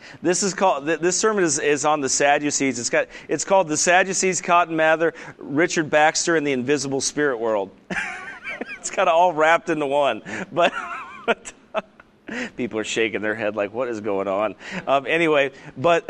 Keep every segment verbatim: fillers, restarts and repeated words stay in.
This is called. This sermon is, is on the Sadducees. It's got. It's called the Sadducees, Cotton Mather, Richard Baxter, and the Invisible Spirit World. It's kind of all wrapped into one. But, but people are shaking their head like, "What is going on?" Um, anyway, but.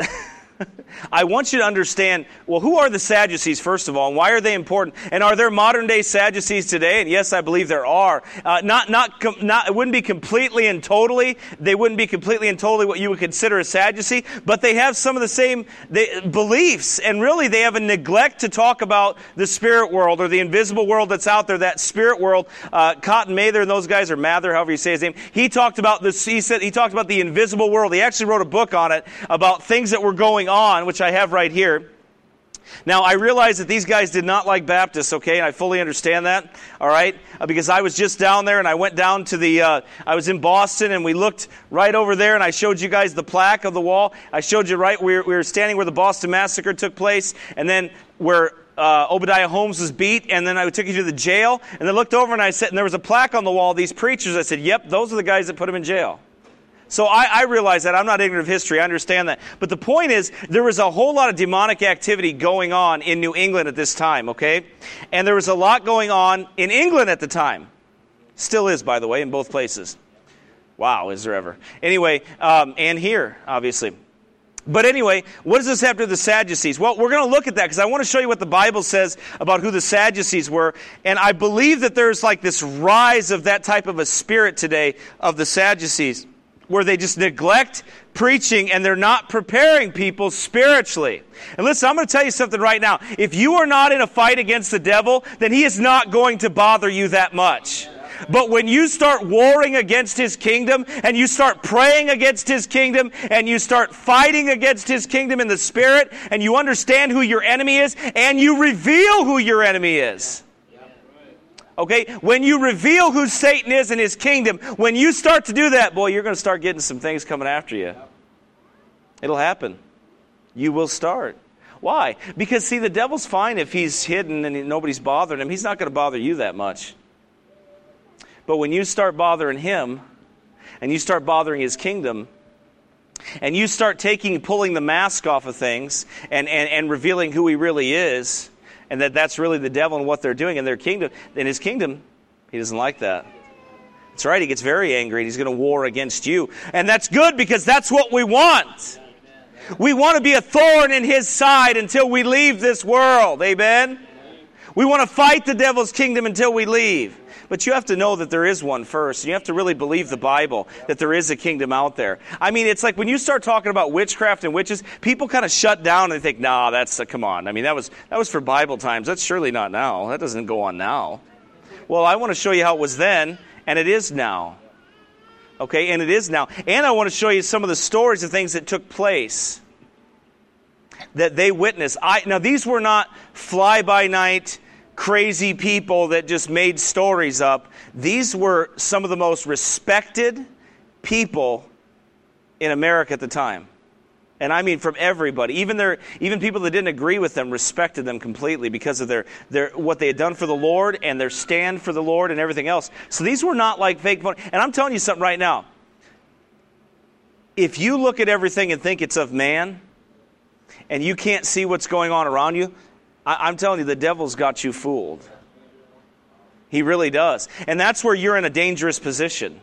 I want you to understand, well, who are the Sadducees, first of all, and why are they important? And are there modern-day Sadducees today? And yes, I believe there are. Uh, not, not, not, it wouldn't be completely and totally, they wouldn't be completely and totally what you would consider a Sadducee, but they have some of the same they, beliefs, and really they have a neglect to talk about the spirit world or the invisible world that's out there, that spirit world. Uh, Cotton Mather and those guys, or Mather, however you say his name, he talked about this, he said, he talked about the invisible world. He actually wrote a book on it about things that were going on, which I have right here. Now, I realize that these guys did not like Baptists, okay, and I fully understand that, all right, uh, because I was just down there, and I went down to the, uh, I was in Boston, and we looked right over there, and I showed you guys the plaque of the wall. I showed you right, we were, we were standing where the Boston Massacre took place, and then where uh, Obadiah Holmes was beat, and then I took you to the jail, and then looked over, and I said, and there was a plaque on the wall, these preachers. I said, yep, those are the guys that put him in jail. So I, I realize that. I'm not ignorant of history. I understand that. But the point is, there was a whole lot of demonic activity going on in New England at this time, okay? And there was a lot going on in England at the time. Still is, by the way, in both places. Wow, is there ever. Anyway, um, and here, obviously. But anyway, what does this have to do with the Sadducees? Well, we're going to look at that because I want to show you what the Bible says about who the Sadducees were. And I believe that there's like this rise of that type of a spirit today of the Sadducees, where they just neglect preaching and they're not preparing people spiritually. And listen, I'm going to tell you something right now. If you are not in a fight against the devil, then he is not going to bother you that much. But when you start warring against his kingdom, and you start praying against his kingdom, and you start fighting against his kingdom in the spirit, and you understand who your enemy is, and you reveal who your enemy is. Okay, when you reveal who Satan is and his kingdom, when you start to do that, boy, you're going to start getting some things coming after you. It'll happen. You will start. Why? Because, see, the devil's fine if he's hidden and nobody's bothering him. He's not going to bother you that much. But when you start bothering him, and you start bothering his kingdom, and you start taking, pulling the mask off of things, and, and, and revealing who he really is, and that that's really the devil and what they're doing in their kingdom, in his kingdom, he doesn't like that. That's right, he gets very angry, and he's going to war against you. And that's good, because that's what we want. We want to be a thorn in his side until we leave this world. Amen? We want to fight the devil's kingdom until we leave. But you have to know that there is one first. You have to really believe the Bible, that there is a kingdom out there. I mean, it's like when you start talking about witchcraft and witches, people kind of shut down and they think, nah, that's, uh, come on. I mean, that was that was for Bible times. That's surely not now. That doesn't go on now. Well, I want to show you how it was then, and it is now. Okay, and it is now. And I want to show you some of the stories of things that took place that they witnessed. I, now, these were not fly-by-night crazy people that just made stories up. These were some of the most respected people in America at the time. And I mean from everybody. Even their, even people that didn't agree with them respected them completely because of their, their what they had done for the Lord and their stand for the Lord and everything else. So these were not like fake phony. And I'm telling you something right now. If you look at everything and think it's of man, and you can't see what's going on around you, I'm telling you, the devil's got you fooled. He really does. And that's where you're in a dangerous position.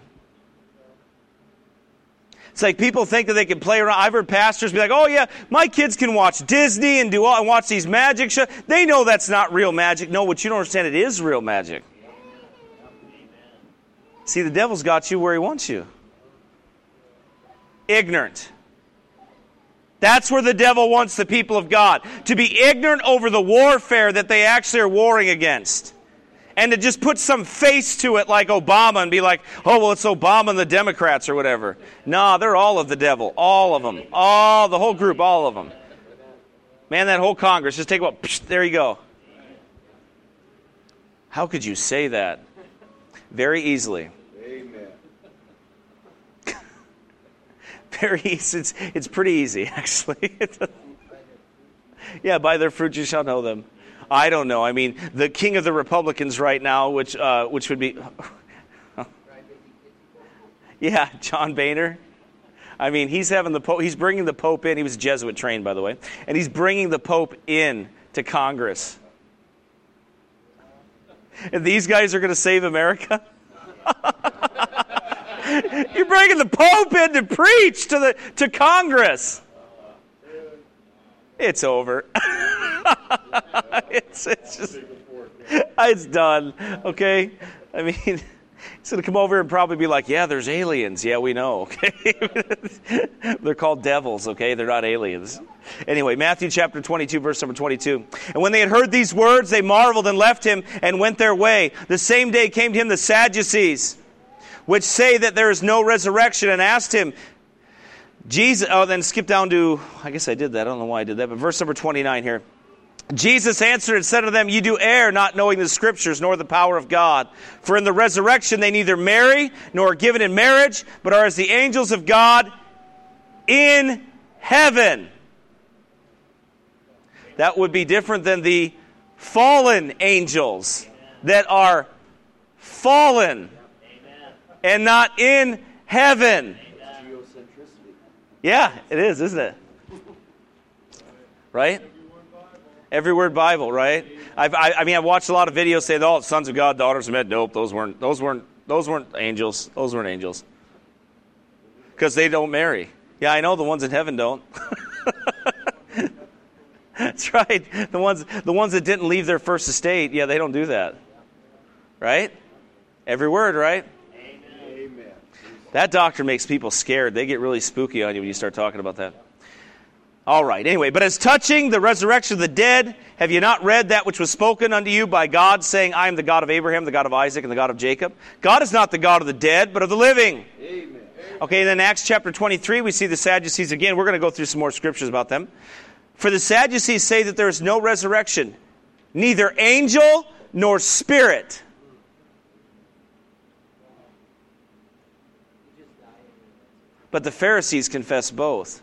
It's like people think that they can play around. I've heard pastors be like, oh yeah, my kids can watch Disney and do all, and watch these magic shows. They know that's not real magic. No, what you don't understand, it is real magic. See, the devil's got you where he wants you. Ignorant. That's where the devil wants the people of God. To be ignorant over the warfare that they actually are warring against. And to just put some face to it like Obama and be like, oh, well, it's Obama and the Democrats or whatever. No, they're all of the devil. All of them. All, the whole group, all of them. Man, that whole Congress, just take a, psh, there you go. How could you say that? Very easily. Very easy. It's, it's pretty easy, actually. Yeah, by their fruit you shall know them. I don't know. I mean, the king of the Republicans right now, which uh, which would be... Yeah, John Boehner. I mean, he's having the Pope, he's bringing the Pope in. He was Jesuit trained, by the way. And he's bringing the Pope in to Congress. And these guys are going to save America? You're bringing the Pope in to preach to the to Congress. It's over. it's, it's just, it's done. Okay? I mean, he's going to come over and probably be like, yeah, there's aliens. Yeah, we know. Okay? They're called devils. Okay? They're not aliens. Anyway, Matthew chapter twenty-two, verse number twenty-two. And when they had heard these words, they marveled and left him and went their way. The same day came to him the Sadducees, which say that there is no resurrection, and asked him, Jesus, oh, then skip down to, I guess I did that. I don't know why I did that, but verse number twenty-nine here. Jesus answered and said to them, "You do err, not knowing the Scriptures, nor the power of God. For in the resurrection they neither marry, nor are given in marriage, but are as the angels of God in heaven." That would be different than the fallen angels that are fallen and not in heaven. Yeah, it is, isn't it? Right? Every word Bible, right? I've, I, I mean, I've watched a lot of videos saying, "Oh, sons of God, daughters of men." Nope, those weren't. Those weren't. Those weren't angels. Those weren't angels. Because they don't marry. Yeah, I know the ones in heaven don't. That's right. The ones, the ones that didn't leave their first estate, yeah, they don't do that. Right? Every word, right? Amen. That doctrine makes people scared. They get really spooky on you when you start talking about that. All right, anyway, but as touching the resurrection of the dead, have you not read that which was spoken unto you by God, saying, "I am the God of Abraham, the God of Isaac, and the God of Jacob"? God is not the God of the dead, but of the living. Amen. Okay, and then Acts chapter twenty-three, we see the Sadducees again. We're going to go through some more scriptures about them. For the Sadducees say that there is no resurrection, neither angel nor spirit. But the Pharisees confess both.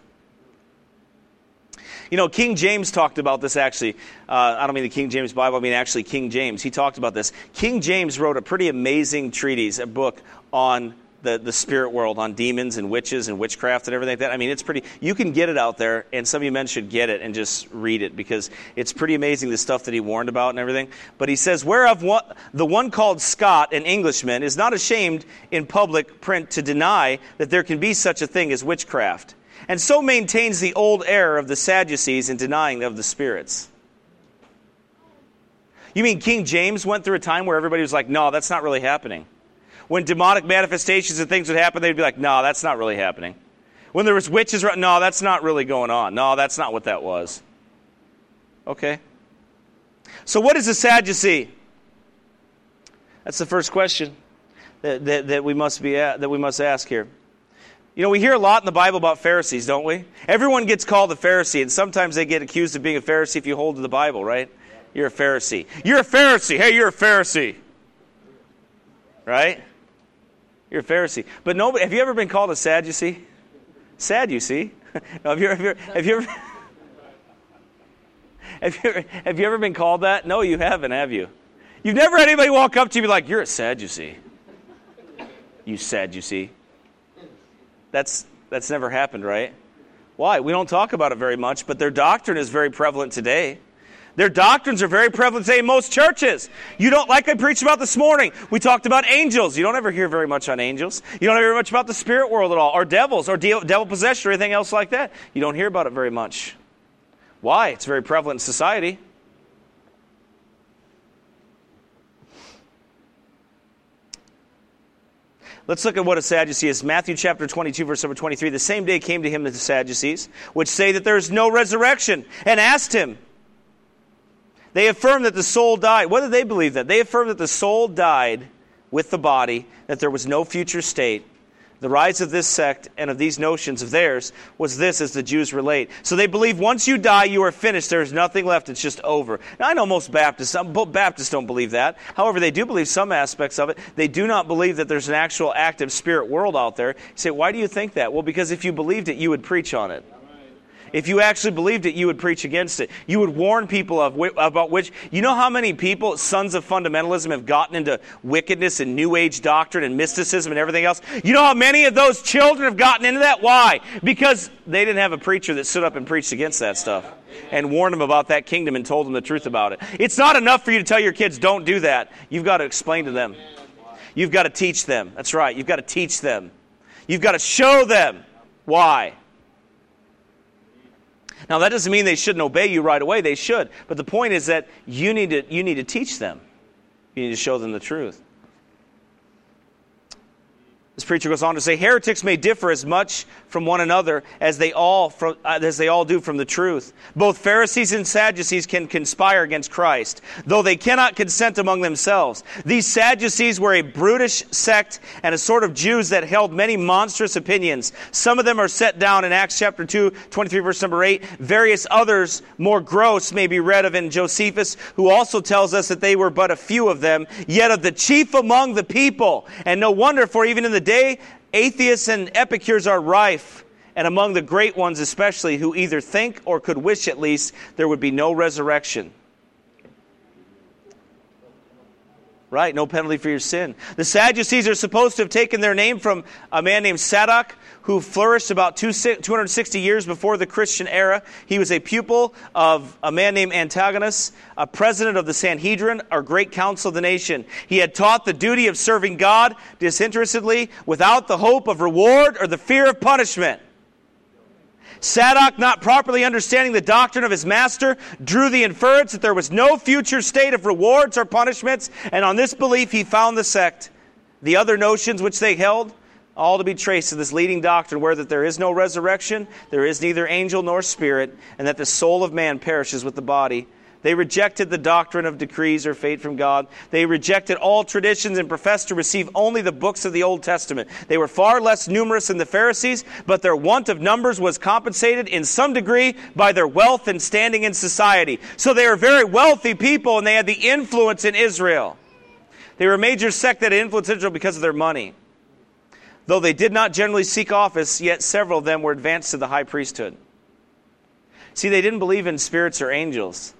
You know, King James talked about this actually. Uh, I don't mean the King James Bible, I mean actually King James. He talked about this. King James wrote a pretty amazing treatise, a book on the, the spirit world, on demons and witches and witchcraft and everything like that. I mean, it's pretty, you can get it out there, and some of you men should get it and just read it, because it's pretty amazing the stuff that he warned about and everything. But he says, "Whereof one, the one called Scott, an Englishman, is not ashamed in public print to deny that there can be such a thing as witchcraft, and so maintains the old error of the Sadducees in denying of the spirits." You mean King James went through a time where everybody was like, "No, that's not really happening." When demonic manifestations and things would happen, they'd be like, "No, that's not really happening." When there was witches, "No, that's not really going on. No, that's not what that was." Okay. So what is a Sadducee? That's the first question that, that, that we must be at, that we must ask here. You know, we hear a lot in the Bible about Pharisees, don't we? Everyone gets called a Pharisee, and sometimes they get accused of being a Pharisee if you hold to the Bible, right? You're a Pharisee. You're a Pharisee. Hey, you're a Pharisee. Right? You're a Pharisee. But nobody, have you ever been called a Sadducee? Sadducee? No, have you, have you, have you ever... Have you, ever, have you ever been called that? No, you haven't, have you? You've never had anybody walk up to you and be like, "You're a Sadducee. You Sadducee." That's that's never happened, right? Why? We don't talk about it very much, but their doctrine is very prevalent today. Their doctrines are very prevalent today in most churches. You don't, like I preached about this morning, we talked about angels. You don't ever hear very much on angels. You don't hear much about the spirit world at all, or devils, or devil possession, or anything else like that. You don't hear about it very much. Why? It's very prevalent in society. Let's look at what a Sadducee is. Matthew chapter twenty-two, verse number twenty-three. "The same day came to him the Sadducees, which say that there is no resurrection, and asked him." They affirm that the soul died. What did they believe that? They affirm that the soul died with the body, that there was no future state. The rise of this sect and of these notions of theirs was this, as the Jews relate. So they believe once you die, you are finished. There is nothing left. It's just over. Now, I know most Baptists, some Baptists don't believe that. However, they do believe some aspects of it. They do not believe that there's an actual active spirit world out there. You say, why do you think that? Well, because if you believed it, you would preach on it. If you actually believed it, you would preach against it. You would warn people of about which. You know how many people, sons of fundamentalism, have gotten into wickedness and New Age doctrine and mysticism and everything else? You know how many of those children have gotten into that? Why? Because they didn't have a preacher that stood up and preached against that stuff and warned them about that kingdom and told them the truth about it. It's not enough for you to tell your kids, don't do that. You've got to explain to them. You've got to teach them. That's right. You've got to teach them. You've got to show them why. Now, that doesn't mean they shouldn't obey you right away. They should. But the point is that you need to, you need to teach them. You need to show them the truth. This preacher goes on to say, heretics may differ as much from one another as they all from, uh, as they all do from the truth. Both Pharisees and Sadducees can conspire against Christ, though they cannot consent among themselves. These Sadducees were a brutish sect and a sort of Jews that held many monstrous opinions. Some of them are set down in Acts chapter two, twenty-three, verse number eight. Various others, more gross, may be read of in Josephus, who also tells us that they were but a few of them, yet of the chief among the people. And no wonder, for even in the day, atheists and epicures are rife, and among the great ones especially, who either think or could wish at least there would be no resurrection. Right, no penalty for your sin. The Sadducees are supposed to have taken their name from a man named Sadoc, who flourished about two hundred sixty years before the Christian era. He was a pupil of a man named Antigonus, a president of the Sanhedrin, or great council of the nation. He had taught the duty of serving God disinterestedly, without the hope of reward or the fear of punishment. Sadoc, not properly understanding the doctrine of his master, drew the inference that there was no future state of rewards or punishments, and on this belief he found the sect. The other notions which they held, all to be traced to this leading doctrine, where that there is no resurrection, there is neither angel nor spirit, and that the soul of man perishes with the body. They rejected the doctrine of decrees or fate from God. They rejected all traditions and professed to receive only the books of the Old Testament. They were far less numerous than the Pharisees, but their want of numbers was compensated in some degree by their wealth and standing in society. So they were very wealthy people, and they had the influence in Israel. They were a major sect that had influenced Israel because of their money. Though they did not generally seek office, yet several of them were advanced to the high priesthood. See, they didn't believe in spirits or angels.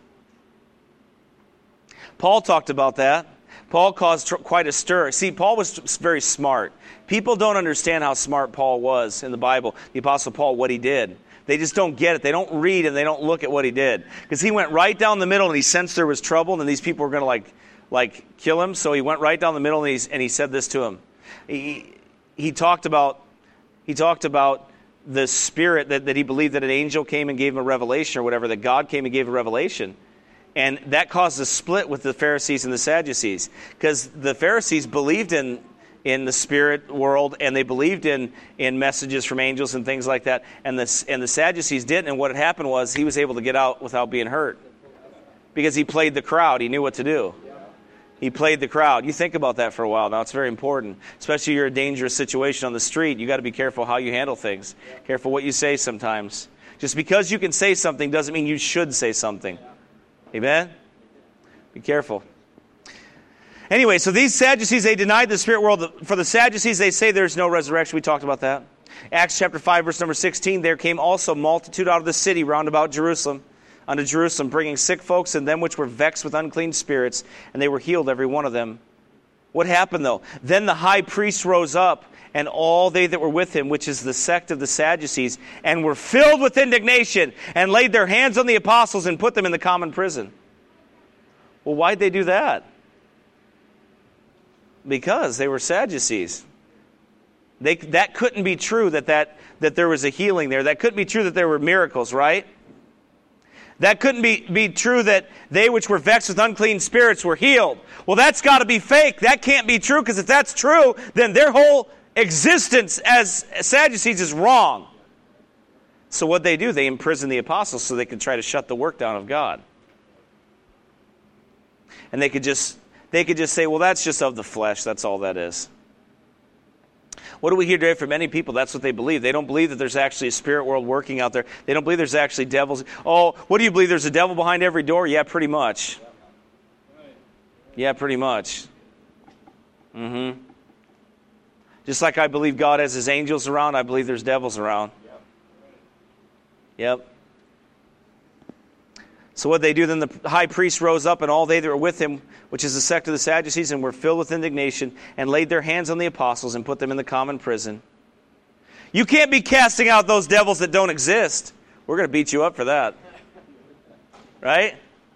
Paul talked about that. Paul caused tr- quite a stir. See, Paul was very smart. People don't understand how smart Paul was in the Bible, the Apostle Paul, what he did. They just don't get it. They don't read and they don't look at what he did. Because he went right down the middle and he sensed there was trouble and these people were going to like, like kill him. So he went right down the middle and, he's, and he said this to him. He, he talked about he talked about the spirit that, that he believed that an angel came and gave him a revelation or whatever, that God came and gave a revelation. And that caused a split with the Pharisees and the Sadducees, because the Pharisees believed in in the spirit world and they believed in in messages from angels and things like that, and the and the Sadducees didn't. And what had happened was he was able to get out without being hurt because he played the crowd. He knew what to do. He played the crowd. You think about that for a while. Now it's very important, especially if you're in a dangerous situation on the street. You got to be careful how you handle things. Careful what you say sometimes. Just because you can say something doesn't mean you should say something. Amen? Be careful. Anyway, so these Sadducees, they denied the spirit world. For the Sadducees, they say there's no resurrection. We talked about that. Acts chapter five, verse number sixteen, there came also multitude out of the city round about Jerusalem, unto Jerusalem, bringing sick folks and them which were vexed with unclean spirits, and they were healed, every one of them. What happened, though? Then the high priest rose up, and all they that were with him, which is the sect of the Sadducees, and were filled with indignation, and laid their hands on the apostles and put them in the common prison. Well, why'd they do that? Because they were Sadducees. They, that couldn't be true that, that, that there was a healing there. That couldn't be true that there were miracles, right? That couldn't be, be true that they which were vexed with unclean spirits were healed. Well, that's got to be fake. That can't be true, because if that's true, then their whole existence as Sadducees is wrong. So what they do, they imprison the apostles so they could try to shut the work down of God. And they could just they could just say, well, that's just of the flesh. That's all that is. What do we hear today from many people? That's what they believe. They don't believe that there's actually a spirit world working out there. They don't believe there's actually devils. Oh, what do you believe? There's a devil behind every door? Yeah, pretty much. Yeah, pretty much. Mm-hmm. Just like I believe God has his angels around, I believe there's devils around. Yep. So what they do, then the high priest rose up, and all they that were with him, which is the sect of the Sadducees, and were filled with indignation, and laid their hands on the apostles, and put them in the common prison. You can't be casting out those devils that don't exist. We're going to beat you up for that. Right?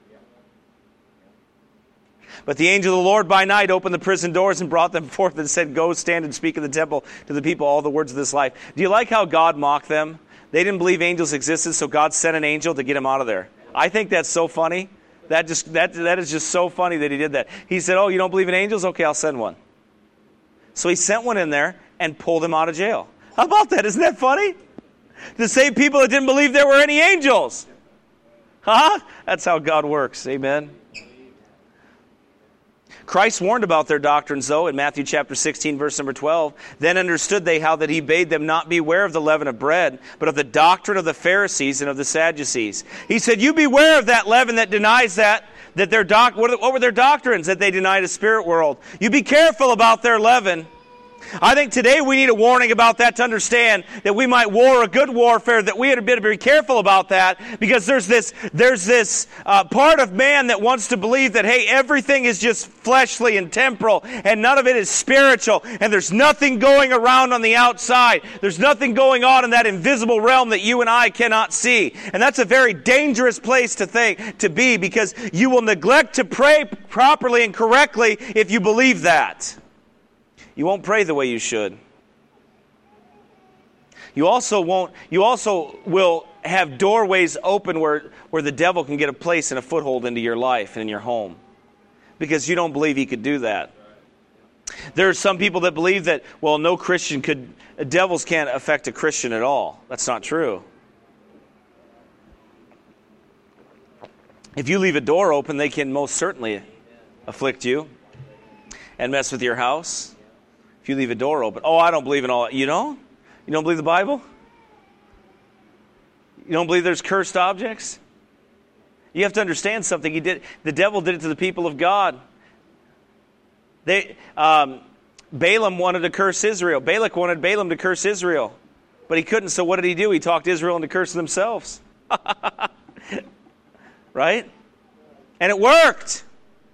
But the angel of the Lord by night opened the prison doors and brought them forth and said, Go, stand and speak in the temple to the people all the words of this life. Do you like how God mocked them? They didn't believe angels existed, so God sent an angel to get them out of there. I think that's so funny. That just that that is just so funny that he did that. He said, oh, you don't believe in angels? Okay, I'll send one. So he sent one in there and pulled him out of jail. How about that? Isn't that funny? The same people that didn't believe there were any angels. Huh? That's how God works. Amen. Christ warned about their doctrines, though, in Matthew chapter sixteen, verse number twelve. Then understood they how that he bade them not beware of the leaven of bread, but of the doctrine of the Pharisees and of the Sadducees. He said, you beware of that leaven that denies that, that their doc, what, what were their doctrines that they denied a spirit world? You be careful about their leaven. I think today we need a warning about that to understand that we might war a good warfare, that we had to be very careful about that, because there's this there's this uh, part of man that wants to believe that, hey, everything is just fleshly and temporal, and none of it is spiritual, and there's nothing going around on the outside. There's nothing going on in that invisible realm that you and I cannot see. And that's a very dangerous place to think, to be, because you will neglect to pray properly and correctly if you believe that. You won't pray the way you should. You also won't. You also will have doorways open where, where the devil can get a place and a foothold into your life and in your home, because you don't believe he could do that. There are some people that believe that, well, no Christian could, devils can't affect a Christian at all. That's not true. If you leave a door open, they can most certainly afflict you and mess with your house. If you leave a door open. Oh, I don't believe in all that. You don't? You don't believe the Bible? You don't believe there's cursed objects? You have to understand something. He did. The devil did it to the people of God. They, um, Balaam wanted to curse Israel. Balak wanted Balaam to curse Israel. But he couldn't, so what did he do? He talked Israel into cursing themselves. Right? And it worked.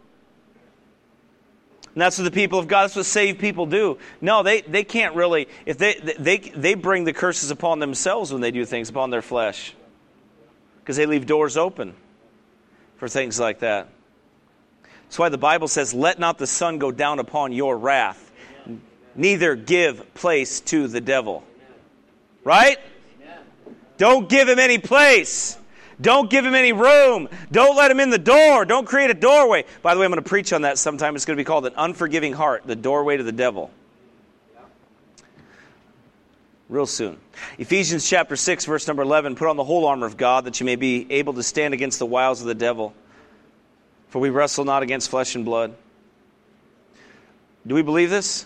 And that's what the people of God, that's what saved people do. No, they, they can't really, if they, they they bring the curses upon themselves when they do things upon their flesh. Because they leave doors open for things like that. That's why the Bible says, let not the sun go down upon your wrath, neither give place to the devil. Right? Don't give him any place. Don't give him any room. Don't let him in the door. Don't create a doorway. By the way, I'm going to preach on that sometime. It's going to be called an unforgiving heart, the doorway to the devil. Real soon. Ephesians chapter six, verse number eleven, put on the whole armor of God that you may be able to stand against the wiles of the devil. For we wrestle not against flesh and blood. Do we believe this?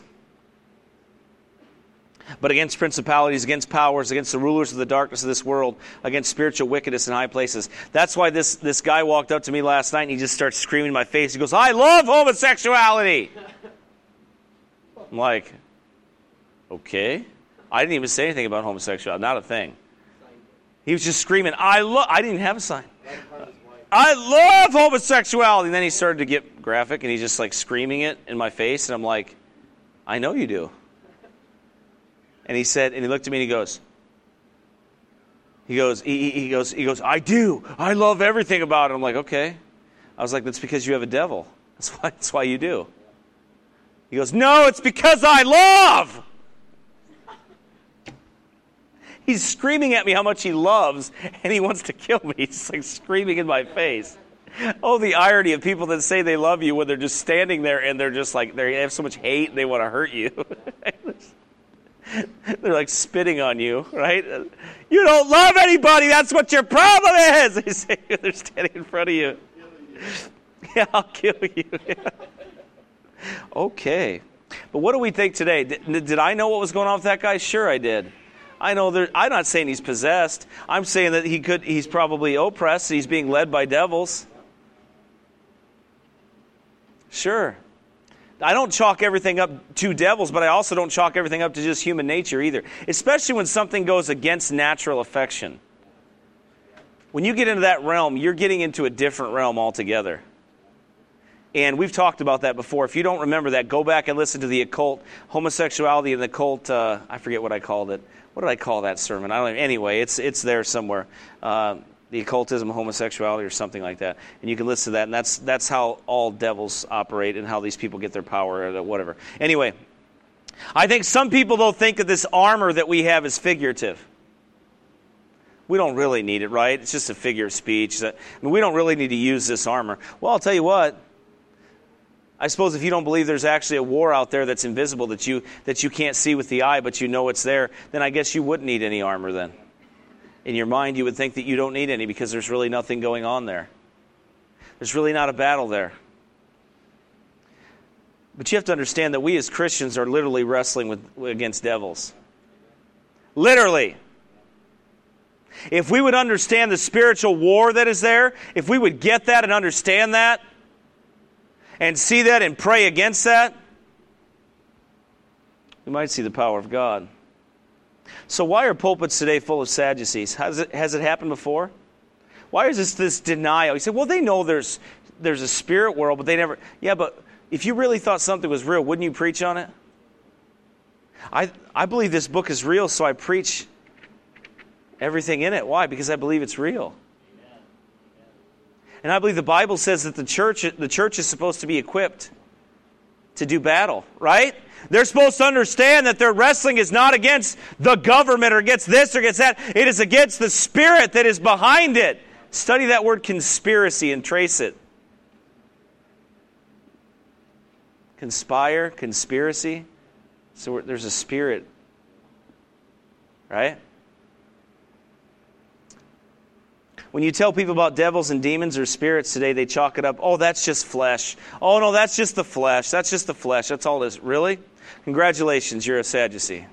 But against principalities, against powers, against the rulers of the darkness of this world, against spiritual wickedness in high places. That's why this, this guy walked up to me last night and he just starts screaming in my face. He goes, I love homosexuality. I'm like, okay. I didn't even say anything about homosexuality. Not a thing. He was just screaming, I love, I didn't even have a sign. I love homosexuality. And then he started to get graphic and he's just like screaming it in my face. And I'm like, I know you do. And he said, and he looked at me and he goes, he goes, he, he goes, he goes, I do. I love everything about it. I'm like, okay. I was like, that's because you have a devil. That's why, that's why you do. He goes, no, it's because I love. He's screaming at me how much he loves, and he wants to kill me. He's like screaming in my face. Oh, the irony of people that say they love you when they're just standing there and they're just like, they have so much hate and they want to hurt you. They're like spitting on you, right? You don't love anybody. That's what your problem is. They say they're standing in front of you. Yeah, I'll kill you. Yeah. Okay. But what do we think today? Did, did I know what was going on with that guy? Sure I did. I know there, I'm not saying he's possessed. I'm saying that he could. He's probably oppressed. He's being led by devils. Sure. I don't chalk everything up to devils, but I also don't chalk everything up to just human nature either. Especially when something goes against natural affection. When you get into that realm, you're getting into a different realm altogether. And we've talked about that before. If you don't remember that, go back and listen to the occult, homosexuality and the occult, uh, I forget what I called it. What did I call that sermon? I don't even, anyway, it's it's there somewhere. Uh, the occultism of homosexuality or something like that. And you can listen to that, and that's that's how all devils operate and how these people get their power or whatever. Anyway, I think some people, though, think that this armor that we have is figurative. We don't really need it, right? It's just a figure of speech. I mean, we don't really need to use this armor. Well, I'll tell you what. I suppose if you don't believe there's actually a war out there that's invisible, that you that you can't see with the eye, but you know it's there, then I guess you wouldn't need any armor then. In your mind, you would think that you don't need any because there's really nothing going on there. There's really not a battle there. But you have to understand that we as Christians are literally wrestling with against devils. Literally. If we would understand the spiritual war that is there, if we would get that and understand that, and see that and pray against that, we might see the power of God. So why are pulpits today full of Sadducees? Has it, has it happened before? Why is this this denial? You say, well, they know there's there's a spirit world, but they never... Yeah, but if you really thought something was real, wouldn't you preach on it? I I believe this book is real, so I preach everything in it. Why? Because I believe it's real. And I believe the Bible says that the church the church is supposed to be equipped to do battle, right? They're supposed to understand that their wrestling is not against the government or against this or against that. It is against the spirit that is behind it. Study that word conspiracy and trace it. Conspire, conspiracy. So there's a spirit, right? When you tell people about devils and demons or spirits today, they chalk it up. Oh, that's just flesh. Oh, no, that's just the flesh. That's just the flesh. That's all it is. Really? Congratulations, you're a Sadducee.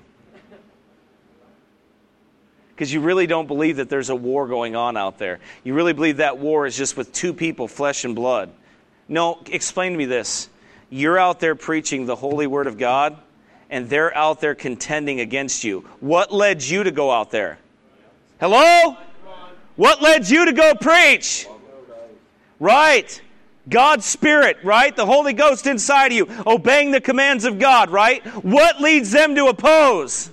Because you really don't believe that there's a war going on out there. You really believe that war is just with two people, flesh and blood. No, explain to me this. You're out there preaching the holy word of God, and they're out there contending against you. What led you to go out there? Hello? What led you to go preach? Right. God's Spirit, right? The Holy Ghost inside of you, obeying the commands of God, right? What leads them to oppose?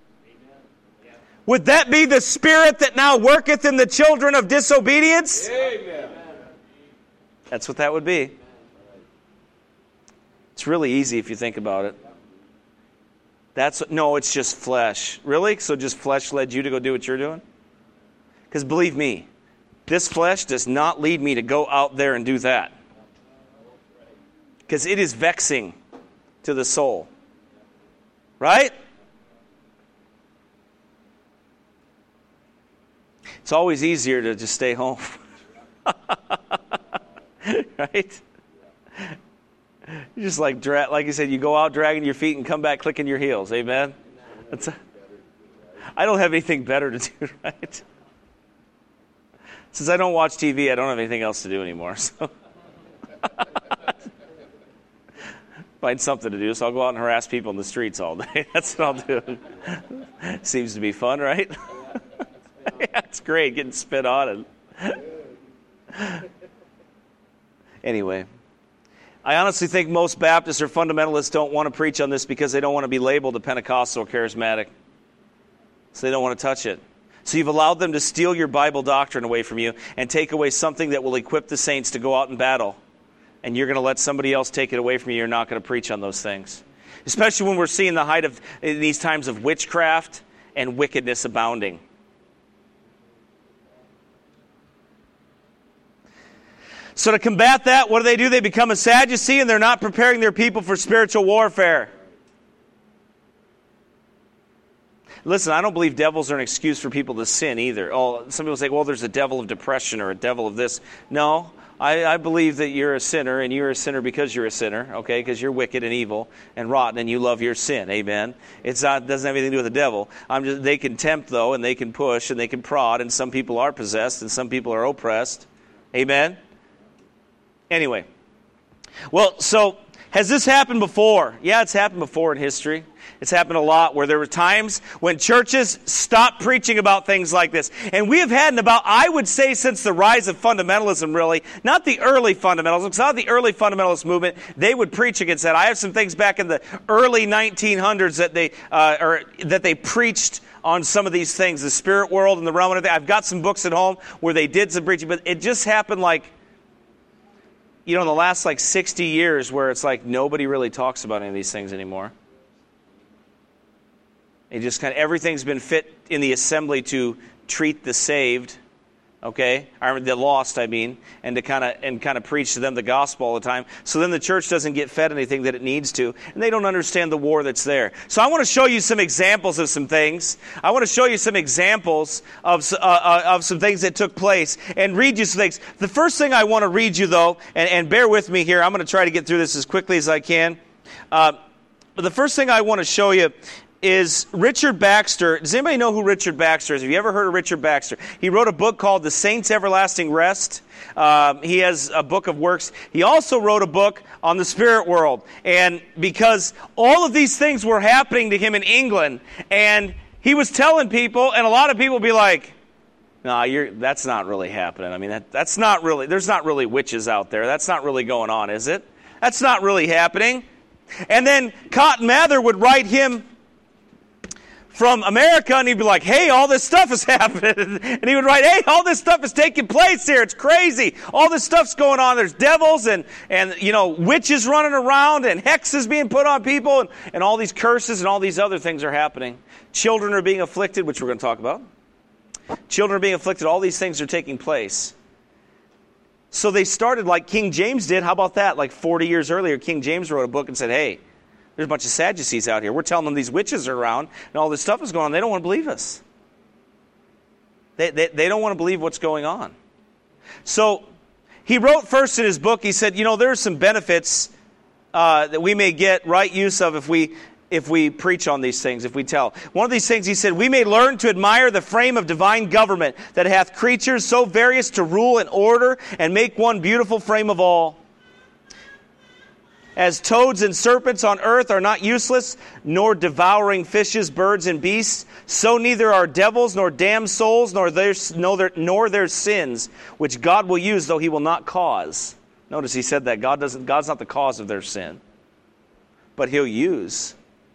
Would that be the spirit that now worketh in the children of disobedience? Amen. That's what that would be. It's really easy if you think about it. That's no, it's just flesh. Really? So just flesh led you to go do what you're doing? Because believe me, this flesh does not lead me to go out there and do that. Because it is vexing to the soul. Right? It's always easier to just stay home. Right? You just like, dra- like you said, you go out dragging your feet and come back clicking your heels. Amen? That's a, I don't have anything better to do, right? Since I don't watch T V, I don't have anything else to do anymore. So find something to do, so I'll go out and harass people in the streets all day. That's what I'll do. Seems to be fun, right? Yeah, it's great, getting spit on. And anyway, I honestly think most Baptists or fundamentalists don't want to preach on this because they don't want to be labeled a Pentecostal or charismatic. So they don't want to touch it. So you've allowed them to steal your Bible doctrine away from you and take away something that will equip the saints to go out and battle. And you're going to let somebody else take it away from you. You're not going to preach on those things. Especially when we're seeing the height of in these times of witchcraft and wickedness abounding. So to combat that, what do they do? They become a Sadducee and they're not preparing their people for spiritual warfare. Listen, I don't believe devils are an excuse for people to sin either. Oh, some people say, well, there's a devil of depression or a devil of this. No, I, I believe that you're a sinner, and you're a sinner because you're a sinner, okay, because you're wicked and evil and rotten, and you love your sin, amen? It's not doesn't have anything to do with the devil. I'm just They can tempt, though, and they can push, and they can prod, and some people are possessed, and some people are oppressed, amen? Anyway, well, so Has this happened before? Yeah, it's happened before in history. It's happened a lot where there were times when churches stopped preaching about things like this. And we have had in about, I would say, since the rise of fundamentalism, really, not the early fundamentalism, it's not the early fundamentalist movement. They would preach against that. I have some things back in the early nineteen hundreds that they uh, or that they preached on some of these things, the spirit world and the realm and everything. I've got some books at home where they did some preaching, but it just happened like, you know, in the last like sixty years where it's like nobody really talks about any of these things anymore. It just kind of, everything's been fit in the assembly to treat the saved, okay, or the lost, I mean, and to kind of and kind of preach to them the gospel all the time. So then the church doesn't get fed anything that it needs to, and they don't understand the war that's there. So I want to show you some examples of some things. I want to show you some examples of uh, uh, of some things that took place and read you some things. The first thing I want to read you, though, and, and bear with me here. I'm going to try to get through this as quickly as I can. Uh, but the first thing I want to show you is Richard Baxter. Does anybody know who Richard Baxter is? Have you ever heard of Richard Baxter? He wrote a book called The Saints' Everlasting Rest. Um, he has a book of works. He also wrote a book on the spirit world. And because all of these things were happening to him in England, and he was telling people, and a lot of people would be like, no, you're, that's not really happening. I mean, that, that's not really, there's not really witches out there. That's not really going on, is it? That's not really happening. And then Cotton Mather would write him from America, and he'd be like, hey, all this stuff is happening. And he would write, hey, all this stuff is taking place here. It's crazy. All this stuff's going on. There's devils and, and you know, witches running around and hexes being put on people and, and all these curses and all these other things are happening. Children are being afflicted, which we're going to talk about. Children are being afflicted. All these things are taking place. So they started like King James did. How about that? Like forty years earlier, King James wrote a book and said, hey, there's a bunch of Sadducees out here. We're telling them these witches are around and all this stuff is going on. They don't want to believe us. They, they, they don't want to believe what's going on. So he wrote first in his book, he said, you know, there are some benefits uh, that we may get right use of if we if we preach on these things, if we tell. One of these things, he said, we may learn to admire the frame of divine government that hath creatures so various to rule and order and make one beautiful frame of all. As toads and serpents on earth are not useless, nor devouring fishes, birds, and beasts, so neither are devils, nor damned souls, nor their, nor, their, nor their sins, which God will use, though he will not cause. Notice he said that. God doesn't, God's not the cause of their sin, but he'll use.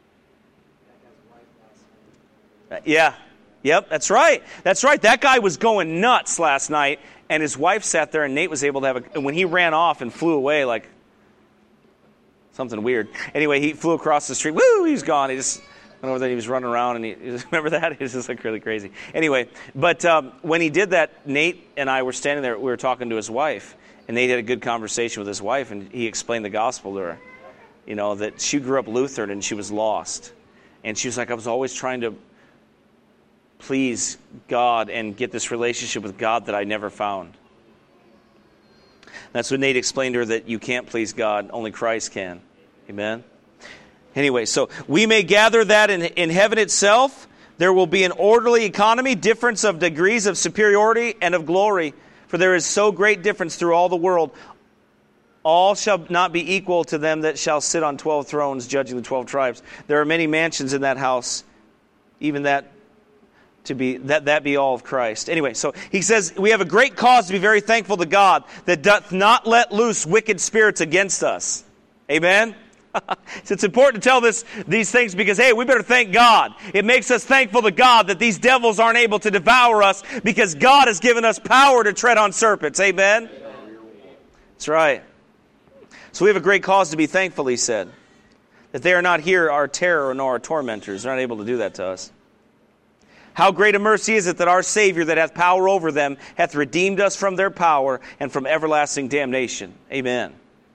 Yeah. Yep, that's right. That's right. That guy was going nuts last night, and his wife sat there, and Nate was able to have a... And when he ran off and flew away, like... something weird. Anyway, he flew across the street. Woo! He was gone. He just went over there. He was running around, and he, he just, remember that? It was just like really crazy. Anyway, but um, when he did that, Nate and I were standing there. We were talking to his wife, and Nate had a good conversation with his wife, and he explained the gospel to her. You know, that she grew up Lutheran, and she was lost. And she was like, I was always trying to please God and get this relationship with God that I never found. That's when Nate explained to her that you can't please God, only Christ can. Amen? Anyway, so we may gather that in, in heaven itself, there will be an orderly economy, difference of degrees of superiority and of glory. For there is so great difference through all the world. All shall not be equal to them that shall sit on twelve thrones, judging the twelve tribes. There are many mansions in that house, even that to be that that be all of Christ. Anyway, so he says we have a great cause to be very thankful to God that doth not let loose wicked spirits against us. Amen? So it's important to tell this these things because, hey, we better thank God. It makes us thankful to God that these devils aren't able to devour us because God has given us power to tread on serpents. Amen? That's right. So we have a great cause to be thankful, he said, that they are not here our terror nor our tormentors. They're not able to do that to us. How great a mercy is it that our Savior that hath power over them hath redeemed us from their power and from everlasting damnation. Amen.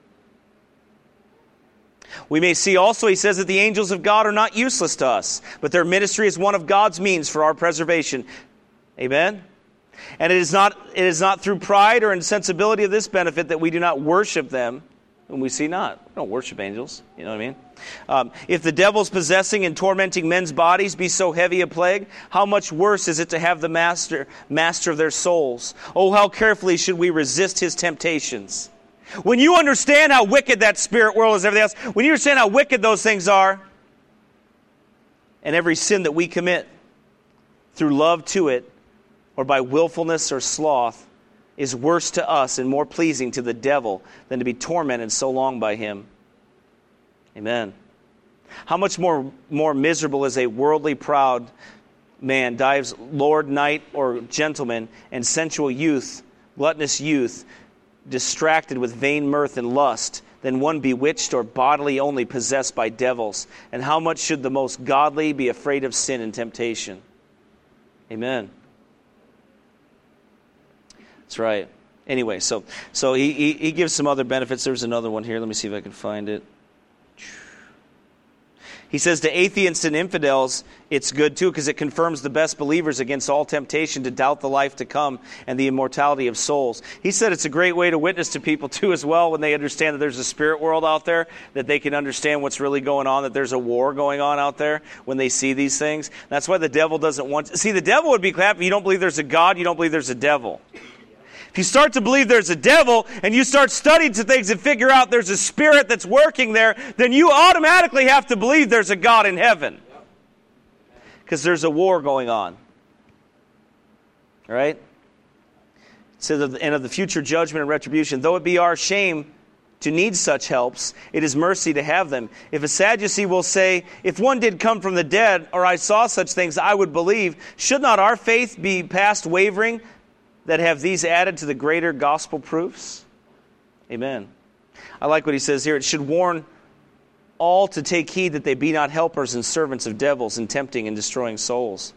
We may see also, he says, that the angels of God are not useless to us, but their ministry is one of God's means for our preservation. Amen. And it is not it is not through pride or insensibility of this benefit that we do not worship them, whom we see not. We don't worship angels. You know what I mean? Um, if the devils possessing and tormenting men's bodies be so heavy a plague, how much worse is it to have the master master of their souls? Oh, how carefully should we resist his temptations? When you understand how wicked that spirit world is, everything else, when you understand how wicked those things are, and every sin that we commit through love to it, or by willfulness or sloth, is worse to us and more pleasing to the devil than to be tormented so long by him. Amen. How much more, more miserable is a worldly proud man, dives lord, knight, or gentleman, and sensual youth, gluttonous youth, distracted with vain mirth and lust, than one bewitched or bodily only possessed by devils. And how much should the most godly be afraid of sin and temptation? Amen. That's right. Anyway, so so he, he, he gives some other benefits. There's another one here. Let me see if I can find it. He says to atheists and infidels, it's good too because it confirms the best believers against all temptation to doubt the life to come and the immortality of souls. He said it's a great way to witness to people too as well when they understand that there's a spirit world out there, that they can understand what's really going on, that there's a war going on out there when they see these things. That's why the devil doesn't want to. See, the devil would be glad if you don't believe there's a God, you don't believe there's a devil. If you start to believe there's a devil and you start studying to things and figure out there's a spirit that's working there, then you automatically have to believe there's a God in heaven. Because there's a war going on. Right? It says, and of the future judgment and retribution, though it be our shame to need such helps, it is mercy to have them. If a Sadducee will say, if one did come from the dead, or I saw such things, I would believe, should not our faith be past wavering, that have these added to the greater gospel proofs? Amen. I like what he says here. It should warn all to take heed that they be not helpers and servants of devils in tempting and destroying souls.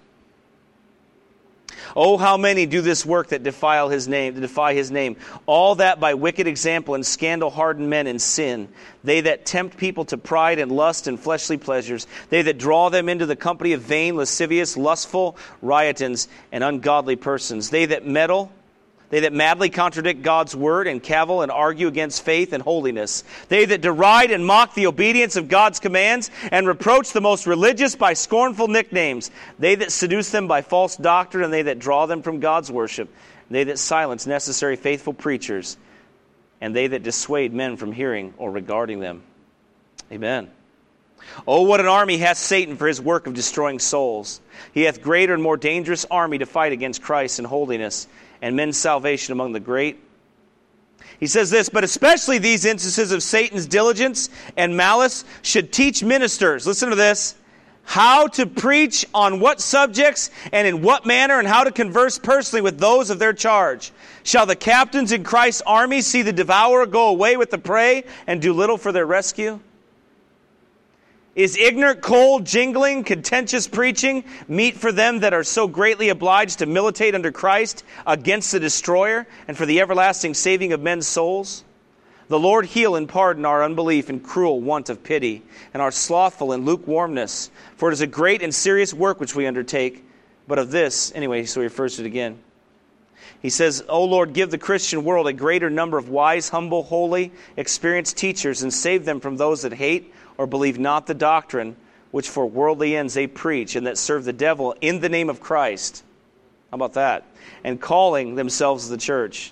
Oh, how many do this work that defile his name, that defy his name. All that by wicked example and scandal harden men in sin. They that tempt people to pride and lust and fleshly pleasures. They that draw them into the company of vain, lascivious, lustful, riotous, and ungodly persons. They that meddle, they that madly contradict God's word and cavil and argue against faith and holiness. They that deride and mock the obedience of God's commands and reproach the most religious by scornful nicknames. They that seduce them by false doctrine and they that draw them from God's worship. They that silence necessary faithful preachers and they that dissuade men from hearing or regarding them. Amen. Oh, what an army hath Satan for his work of destroying souls. He hath greater and more dangerous army to fight against Christ and holiness and men's salvation among the great. He says this, but especially these instances of Satan's diligence and malice should teach ministers, listen to this, how to preach on what subjects and in what manner and how to converse personally with those of their charge. Shall the captains in Christ's army see the devourer go away with the prey and do little for their rescue? Is ignorant, cold, jingling, contentious preaching meet for them that are so greatly obliged to militate under Christ against the destroyer and for the everlasting saving of men's souls? The Lord heal and pardon our unbelief and cruel want of pity and our slothful and lukewarmness. For it is a great and serious work which we undertake. But of this, anyway, so he refers to it again. He says, O Lord, give the Christian world a greater number of wise, humble, holy, experienced teachers and save them from those that hate or believe not the doctrine which for worldly ends they preach and that serve the devil in the name of Christ. How about that? And calling themselves the church.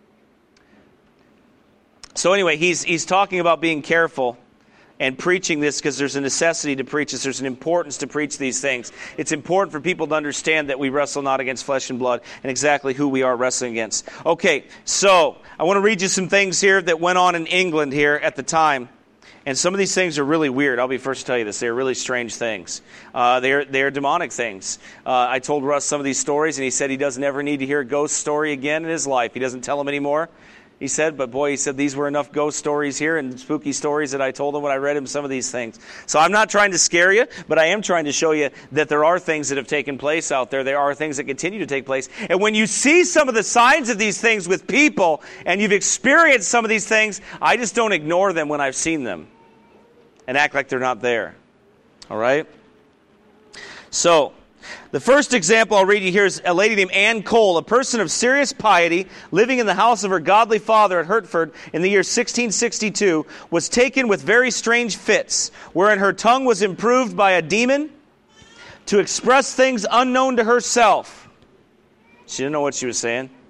So anyway, he's he's talking about being careful and preaching this because there's a necessity to preach this. There's an importance to preach these things. It's important for people to understand that we wrestle not against flesh and blood and exactly who we are wrestling against. Okay, so I want to read you some things here that went on in England here at the time. And some of these things are really weird. I'll be first to tell you this. They're really strange things. Uh, they're, they're demonic things. Uh, I told Russ some of these stories, and he said he doesn't ever need to hear a ghost story again in his life. He doesn't tell them anymore. He said, but boy, he said these were enough ghost stories here and spooky stories that I told him when I read him some of these things. So I'm not trying to scare you, but I am trying to show you that there are things that have taken place out there. There are things that continue to take place. And when you see some of the signs of these things with people, and you've experienced some of these things, I just don't ignore them when I've seen them and act like they're not there. All right? So, the first example I'll read you here is a lady named Anne Cole, a person of serious piety, living in the house of her godly father at Hertford in the year sixteen sixty-two, was taken with very strange fits, wherein her tongue was improved by a demon to express things unknown to herself. She didn't know what she was saying.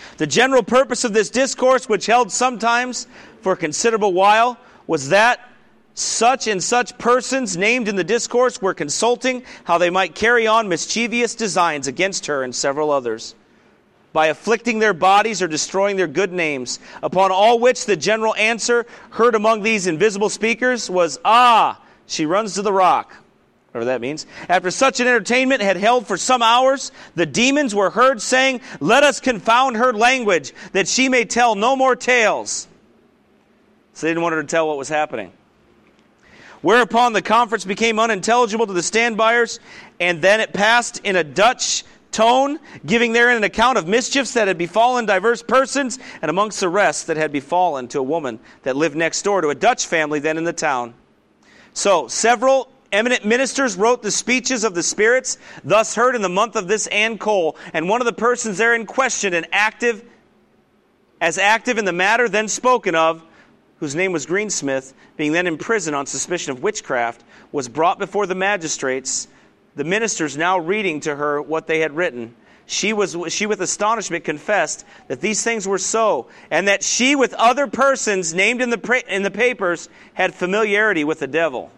The general purpose of this discourse, which held sometimes for a considerable while, was that such and such persons named in the discourse were consulting how they might carry on mischievous designs against her and several others, by afflicting their bodies or destroying their good names. Upon all which the general answer heard among these invisible speakers was, "Ah, she runs to the rock." Whatever that means. After such an entertainment had held for some hours, the demons were heard saying, "Let us confound her language, that she may tell no more tales." So they didn't want her to tell what was happening. Whereupon the conference became unintelligible to the standbyers, and then it passed in a Dutch tone, giving therein an account of mischiefs that had befallen diverse persons, and amongst the rest that had befallen to a woman that lived next door to a Dutch family then in the town. So several eminent ministers wrote the speeches of the spirits thus heard in the month of this Ann Cole, and one of the persons therein questioned and active, as active in the matter then spoken of, whose name was Greensmith, being then in prison on suspicion of witchcraft, was brought before the magistrates, the ministers now reading to her what they had written. She was she with astonishment confessed that these things were so, and that she with other persons named in the in the papers had familiarity with the devil.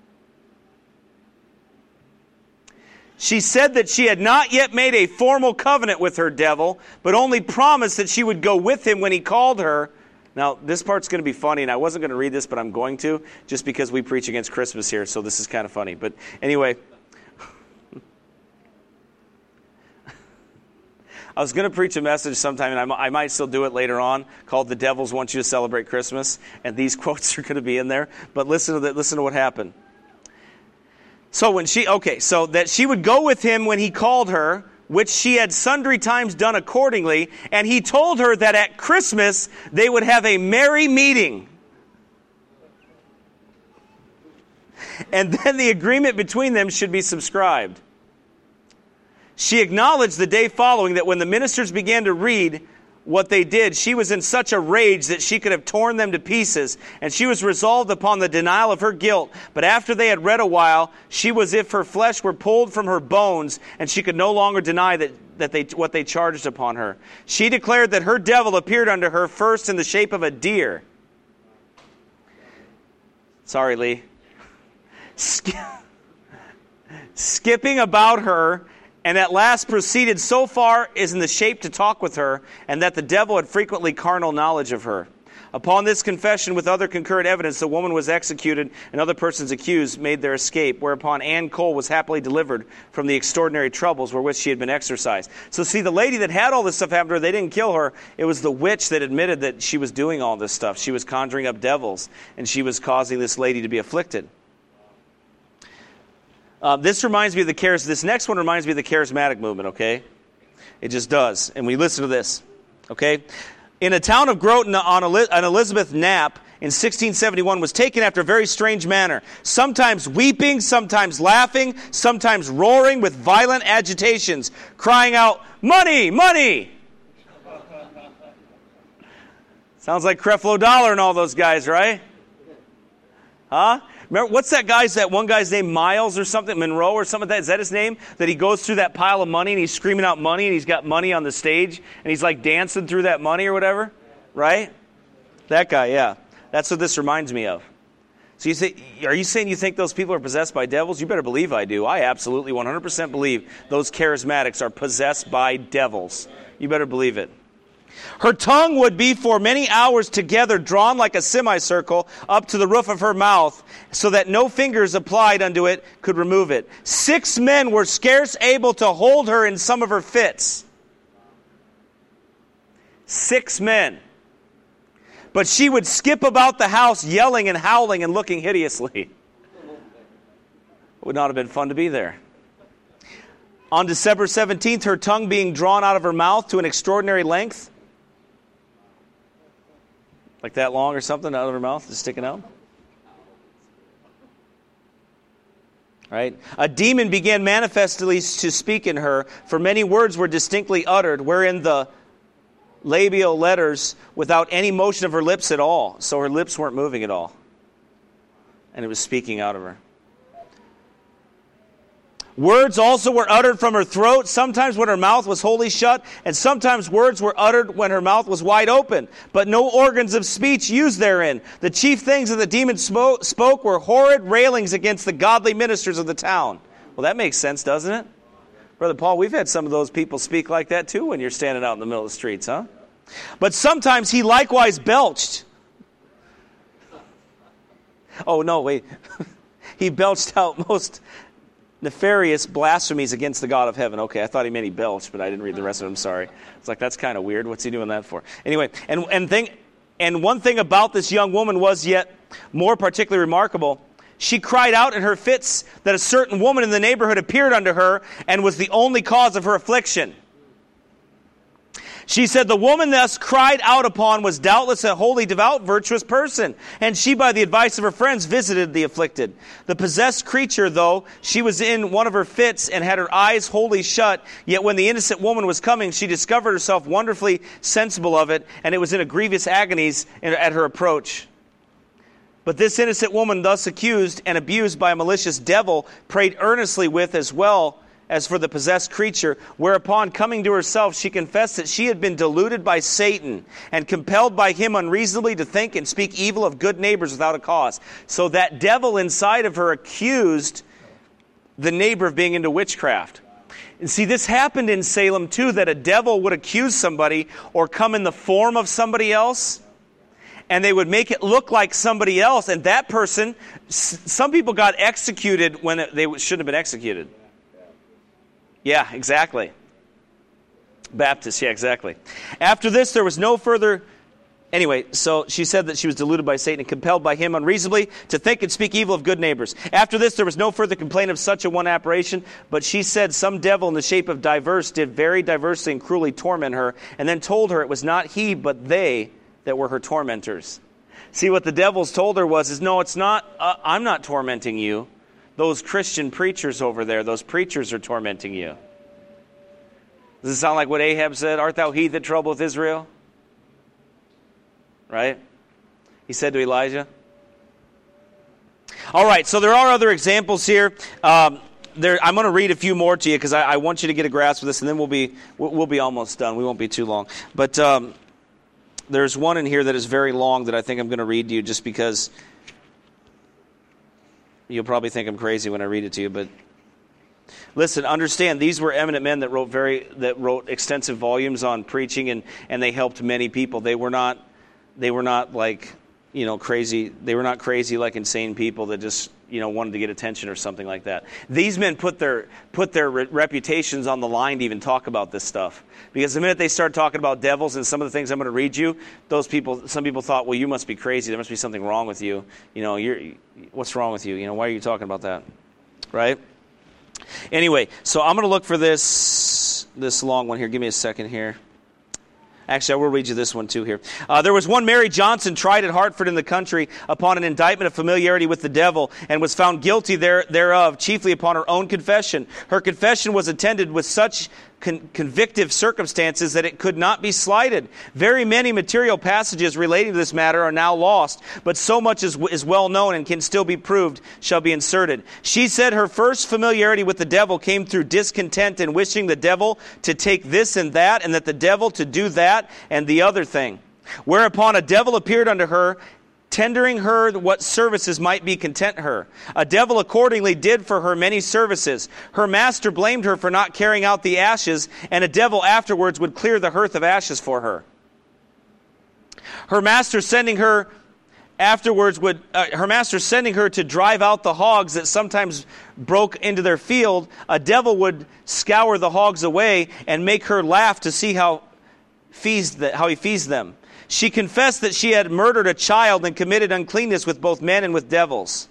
She said that she had not yet made a formal covenant with her devil, but only promised that she would go with him when he called her. Now, this part's going to be funny, and I wasn't going to read this, but I'm going to, just because we preach against Christmas here, so this is kind of funny. But anyway, I was going to preach a message sometime, and I might still do it later on, called "The Devils Want You to Celebrate Christmas," and these quotes are going to be in there. But listen to the, listen to what happened. So when she, okay, so that she would go with him when he called her, which she had sundry times done accordingly, and he told her that at Christmas they would have a merry meeting. And then the agreement between them should be subscribed. She acknowledged the day following that when the ministers began to read what they did, she was in such a rage that she could have torn them to pieces, and she was resolved upon the denial of her guilt. But after they had read a while, she was as if her flesh were pulled from her bones, and she could no longer deny that, that they, what they charged upon her. She declared that her devil appeared unto her first in the shape of a deer. Sorry, Lee. Sk- skipping about her, and at last proceeded so far as in the shape to talk with her, and that the devil had frequently carnal knowledge of her. Upon this confession, with other concurrent evidence, the woman was executed, and other persons accused made their escape, whereupon Ann Cole was happily delivered from the extraordinary troubles wherewith she had been exercised. So see, the lady that had all this stuff happen to her, they didn't kill her. It was the witch that admitted that she was doing all this stuff. She was conjuring up devils, and she was causing this lady to be afflicted. Uh, this reminds me of the charis. This next one reminds me of the charismatic movement, okay? It just does. And we listen to this, okay? In a town of Groton, on an Elizabeth Knapp in sixteen seventy-one was taken after a very strange manner, sometimes weeping, sometimes laughing, sometimes roaring with violent agitations, crying out, "Money, money!" Sounds like Creflo Dollar and all those guys, right? Huh? Remember, what's that guy's, that one guy's name, Miles or something, Monroe or something like that? Is that his name? That he goes through that pile of money and he's screaming out money and he's got money on the stage and he's like dancing through that money or whatever? Right? That guy, yeah. That's what this reminds me of. So you say, are you saying you think those people are possessed by devils? You better believe I do. I absolutely one hundred percent believe those charismatics are possessed by devils. You better believe it. Her tongue would be for many hours together drawn like a semicircle up to the roof of her mouth, so that no fingers applied unto it could remove it. Six men were scarce able to hold her in some of her fits. Six men. But she would skip about the house yelling and howling and looking hideously. It would not have been fun to be there. On December seventeenth, her tongue being drawn out of her mouth to an extraordinary length, like that long or something out of her mouth, just sticking out. Right? A demon began manifestly to speak in her, for many words were distinctly uttered, wherein the labial letters without any motion of her lips at all. So her lips weren't moving at all. And it was speaking out of her. Words also were uttered from her throat, sometimes when her mouth was wholly shut, and sometimes words were uttered when her mouth was wide open, but no organs of speech used therein. The chief things that the demon spoke were horrid railings against the godly ministers of the town. Well, that makes sense, doesn't it? Brother Paul, we've had some of those people speak like that too when you're standing out in the middle of the streets, huh? But sometimes he likewise belched. Oh, no, wait. He belched out most nefarious blasphemies against the God of heaven. Okay, I thought he meant he belched, but I didn't read the rest of them. Sorry. It's like, that's kind of weird. What's he doing that for? Anyway, and and thing, and one thing about this young woman was yet more particularly remarkable. She cried out in her fits that a certain woman in the neighborhood appeared unto her and was the only cause of her affliction. She said the woman thus cried out upon was doubtless a holy, devout, virtuous person, and she by the advice of her friends visited the afflicted. The possessed creature, though she was in one of her fits and had her eyes wholly shut, yet when the innocent woman was coming, she discovered herself wonderfully sensible of it, and it was in a grievous agonies at her approach. But this innocent woman, thus accused and abused by a malicious devil, prayed earnestly with as well as for the possessed creature, whereupon coming to herself, she confessed that she had been deluded by Satan and compelled by him unreasonably to think and speak evil of good neighbors without a cause. So that devil inside of her accused the neighbor of being into witchcraft. And see, this happened in Salem too, that a devil would accuse somebody or come in the form of somebody else, and they would make it look like somebody else, and that person, some people got executed when they shouldn't have been executed. Yeah, exactly. Baptist, yeah, exactly. After this, there was no further... Anyway, so she said that she was deluded by Satan and compelled by him unreasonably to think and speak evil of good neighbors. After this, there was no further complaint of such a one apparition, but she said some devil in the shape of diverse did very diversely and cruelly torment her, and then told her it was not he, but they that were her tormentors. See, what the devils told her was, is no, it's not, uh, I'm not tormenting you. Those Christian preachers over there, those preachers are tormenting you. Does it sound like what Ahab said? Art thou he that troubleth Israel? Right? He said to Elijah. All right, so there are other examples here. Um, there, I'm going to read a few more to you because I, I want you to get a grasp of this, and then we'll be we'll be almost done. We won't be too long. But um, there's one in here that is very long that I think I'm going to read to you just because you'll probably think I'm crazy when I read it to you, but listen, understand, these were eminent men that wrote very that wrote extensive volumes on preaching, and, and they helped many people. They were not they were not like, you know, crazy. They were not crazy like insane people that just, you know, wanted to get attention or something like that. These men put their put their re- reputations on the line to even talk about this stuff. Because the minute they start talking about devils and some of the things I'm going to read you, those people, some people thought, well, you must be crazy. There must be something wrong with you. You know, you're what's wrong with you? You know, why are you talking about that? Right? Anyway, so I'm going to look for this this long one here. Give me a second here. Actually, I will read you this one too here. Uh, there was one Mary Johnson tried at Hartford in the country upon an indictment of familiarity with the devil, and was found guilty there, thereof, chiefly upon her own confession. Her confession was attended with such con- convictive circumstances that it could not be slighted. Very many material passages relating to this matter are now lost, but so much as w- is well known and can still be proved shall be inserted. She said her first familiarity with the devil came through discontent and wishing the devil to take this and that, and that the devil to do that and the other thing. Whereupon a devil appeared unto her, tendering her what services might be content her. A devil accordingly did for her many services. Her master blamed her for not carrying out the ashes, and a devil afterwards would clear the hearth of ashes for her. Her master sending her afterwards would uh, her master sending her to drive out the hogs that sometimes broke into their field, a devil would scour the hogs away and make her laugh to see how feased the, how he feased them. She confessed that she had murdered a child and committed uncleanness with both men and with devils.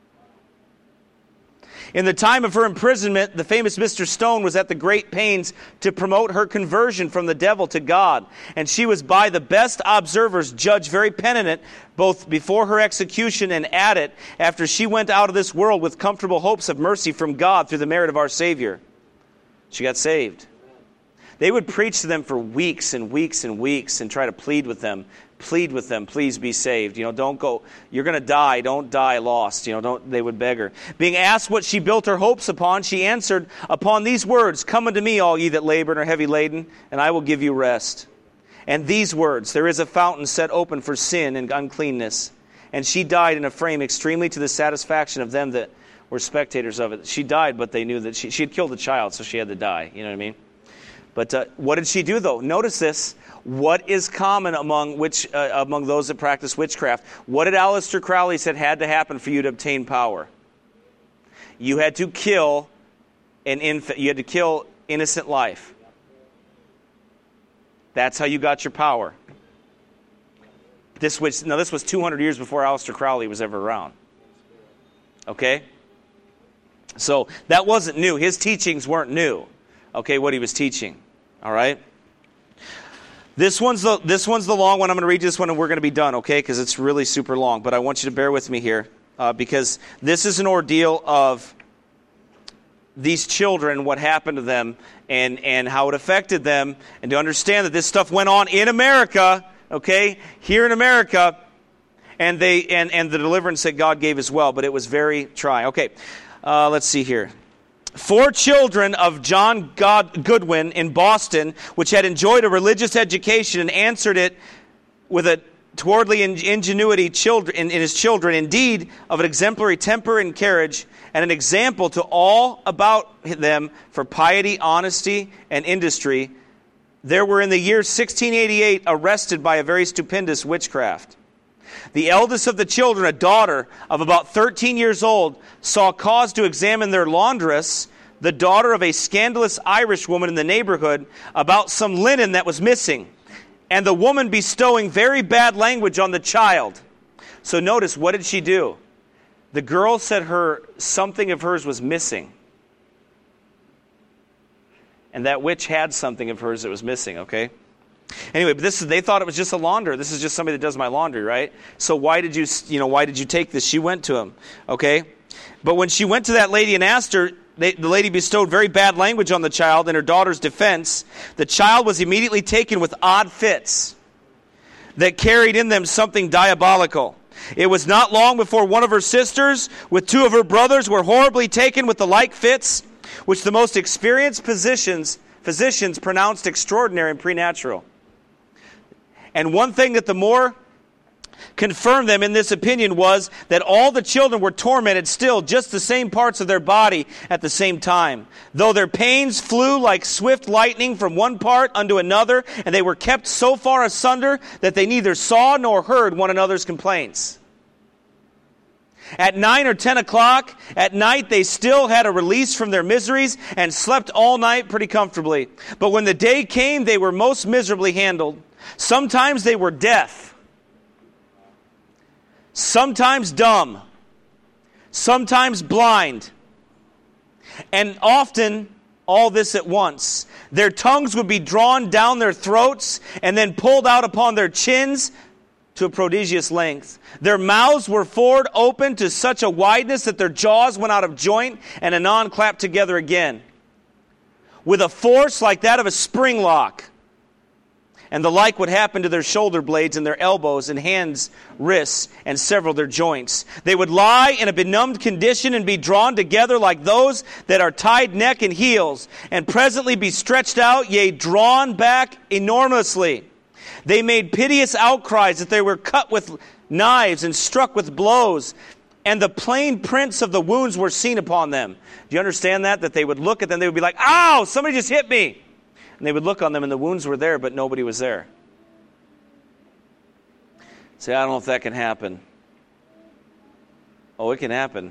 In the time of her imprisonment, the famous Mister Stone was at the great pains to promote her conversion from the devil to God. And she was by the best observers judged very penitent, both before her execution and at it, after she went out of this world with comfortable hopes of mercy from God through the merit of our Savior. She got saved. They would preach to them for weeks and weeks and weeks and try to plead with them. Plead with them, please be saved. You know, don't go, you're going to die, don't die lost. You know, don't, they would beg her. Being asked what she built her hopes upon, she answered, upon these words, come unto me, all ye that labor and are heavy laden, and I will give you rest. And these words, there is a fountain set open for sin and uncleanness. And she died in a frame extremely to the satisfaction of them that were spectators of it. She died, but they knew that she, she had killed a child, so she had to die. You know what I mean? But uh, what did she do, though? Notice this. What is common among which uh, among those that practice witchcraft? What did Aleister Crowley said had to happen for you to obtain power? You had to kill an infant. You had to kill innocent life. That's how you got your power. This was now this was two hundred years before Aleister Crowley was ever around. Okay? So that wasn't new. His teachings weren't new. Okay, what he was teaching. All right? This one's the this one's the long one. I'm going to read this one and we're going to be done, okay? Because it's really super long. But I want you to bear with me here uh, because this is an ordeal of these children, what happened to them, and, and how it affected them, and to understand that this stuff went on in America, okay? Here in America, and they and, and the deliverance that God gave as well. But it was very trying. Okay, uh, let's see here. Four children of John God Goodwin in Boston, which had enjoyed a religious education and answered it with a towardly ingenuity children, in, in his children, indeed of an exemplary temper and carriage, and an example to all about them for piety, honesty, and industry, there were in the year sixteen eighty-eight arrested by a very stupendous witchcraft. The eldest of the children, a daughter of about thirteen years old, saw cause to examine their laundress, the daughter of a scandalous Irish woman in the neighborhood, about some linen that was missing, and the woman bestowing very bad language on the child. So notice, what did she do? The girl said her something of hers was missing. And that witch had something of hers that was missing, okay? Anyway, but this is, they thought it was just a launderer. This is just somebody that does my laundry, right? So why did you, you know, why did you take this? She went to him, okay? But when she went to that lady and asked her, they, the lady bestowed very bad language on the child in her daughter's defense. The child was immediately taken with odd fits that carried in them something diabolical. It was not long before one of her sisters with two of her brothers were horribly taken with the like fits, which the most experienced physicians, physicians pronounced extraordinary and preternatural. And one thing that the more confirmed them in this opinion was that all the children were tormented still, just the same parts of their body at the same time. Though their pains flew like swift lightning from one part unto another, and they were kept so far asunder that they neither saw nor heard one another's complaints. At nine or ten o'clock at night, they still had a release from their miseries and slept all night pretty comfortably. But when the day came, they were most miserably handled. Sometimes they were deaf, sometimes dumb, sometimes blind, and often all this at once. Their tongues would be drawn down their throats and then pulled out upon their chins to a prodigious length. Their mouths were forward open to such a wideness that their jaws went out of joint and anon clapped together again, with a force like that of a spring lock. And the like would happen to their shoulder blades and their elbows and hands, wrists, and several of their joints. They would lie in a benumbed condition and be drawn together like those that are tied neck and heels, and presently be stretched out, yea, drawn back enormously. They made piteous outcries that they were cut with knives and struck with blows, and the plain prints of the wounds were seen upon them. Do you understand that? That they would look at them, they would be like, ow, somebody just hit me. And they would look on them, and the wounds were there, but nobody was there. Say, I don't know if that can happen. Oh, it can happen.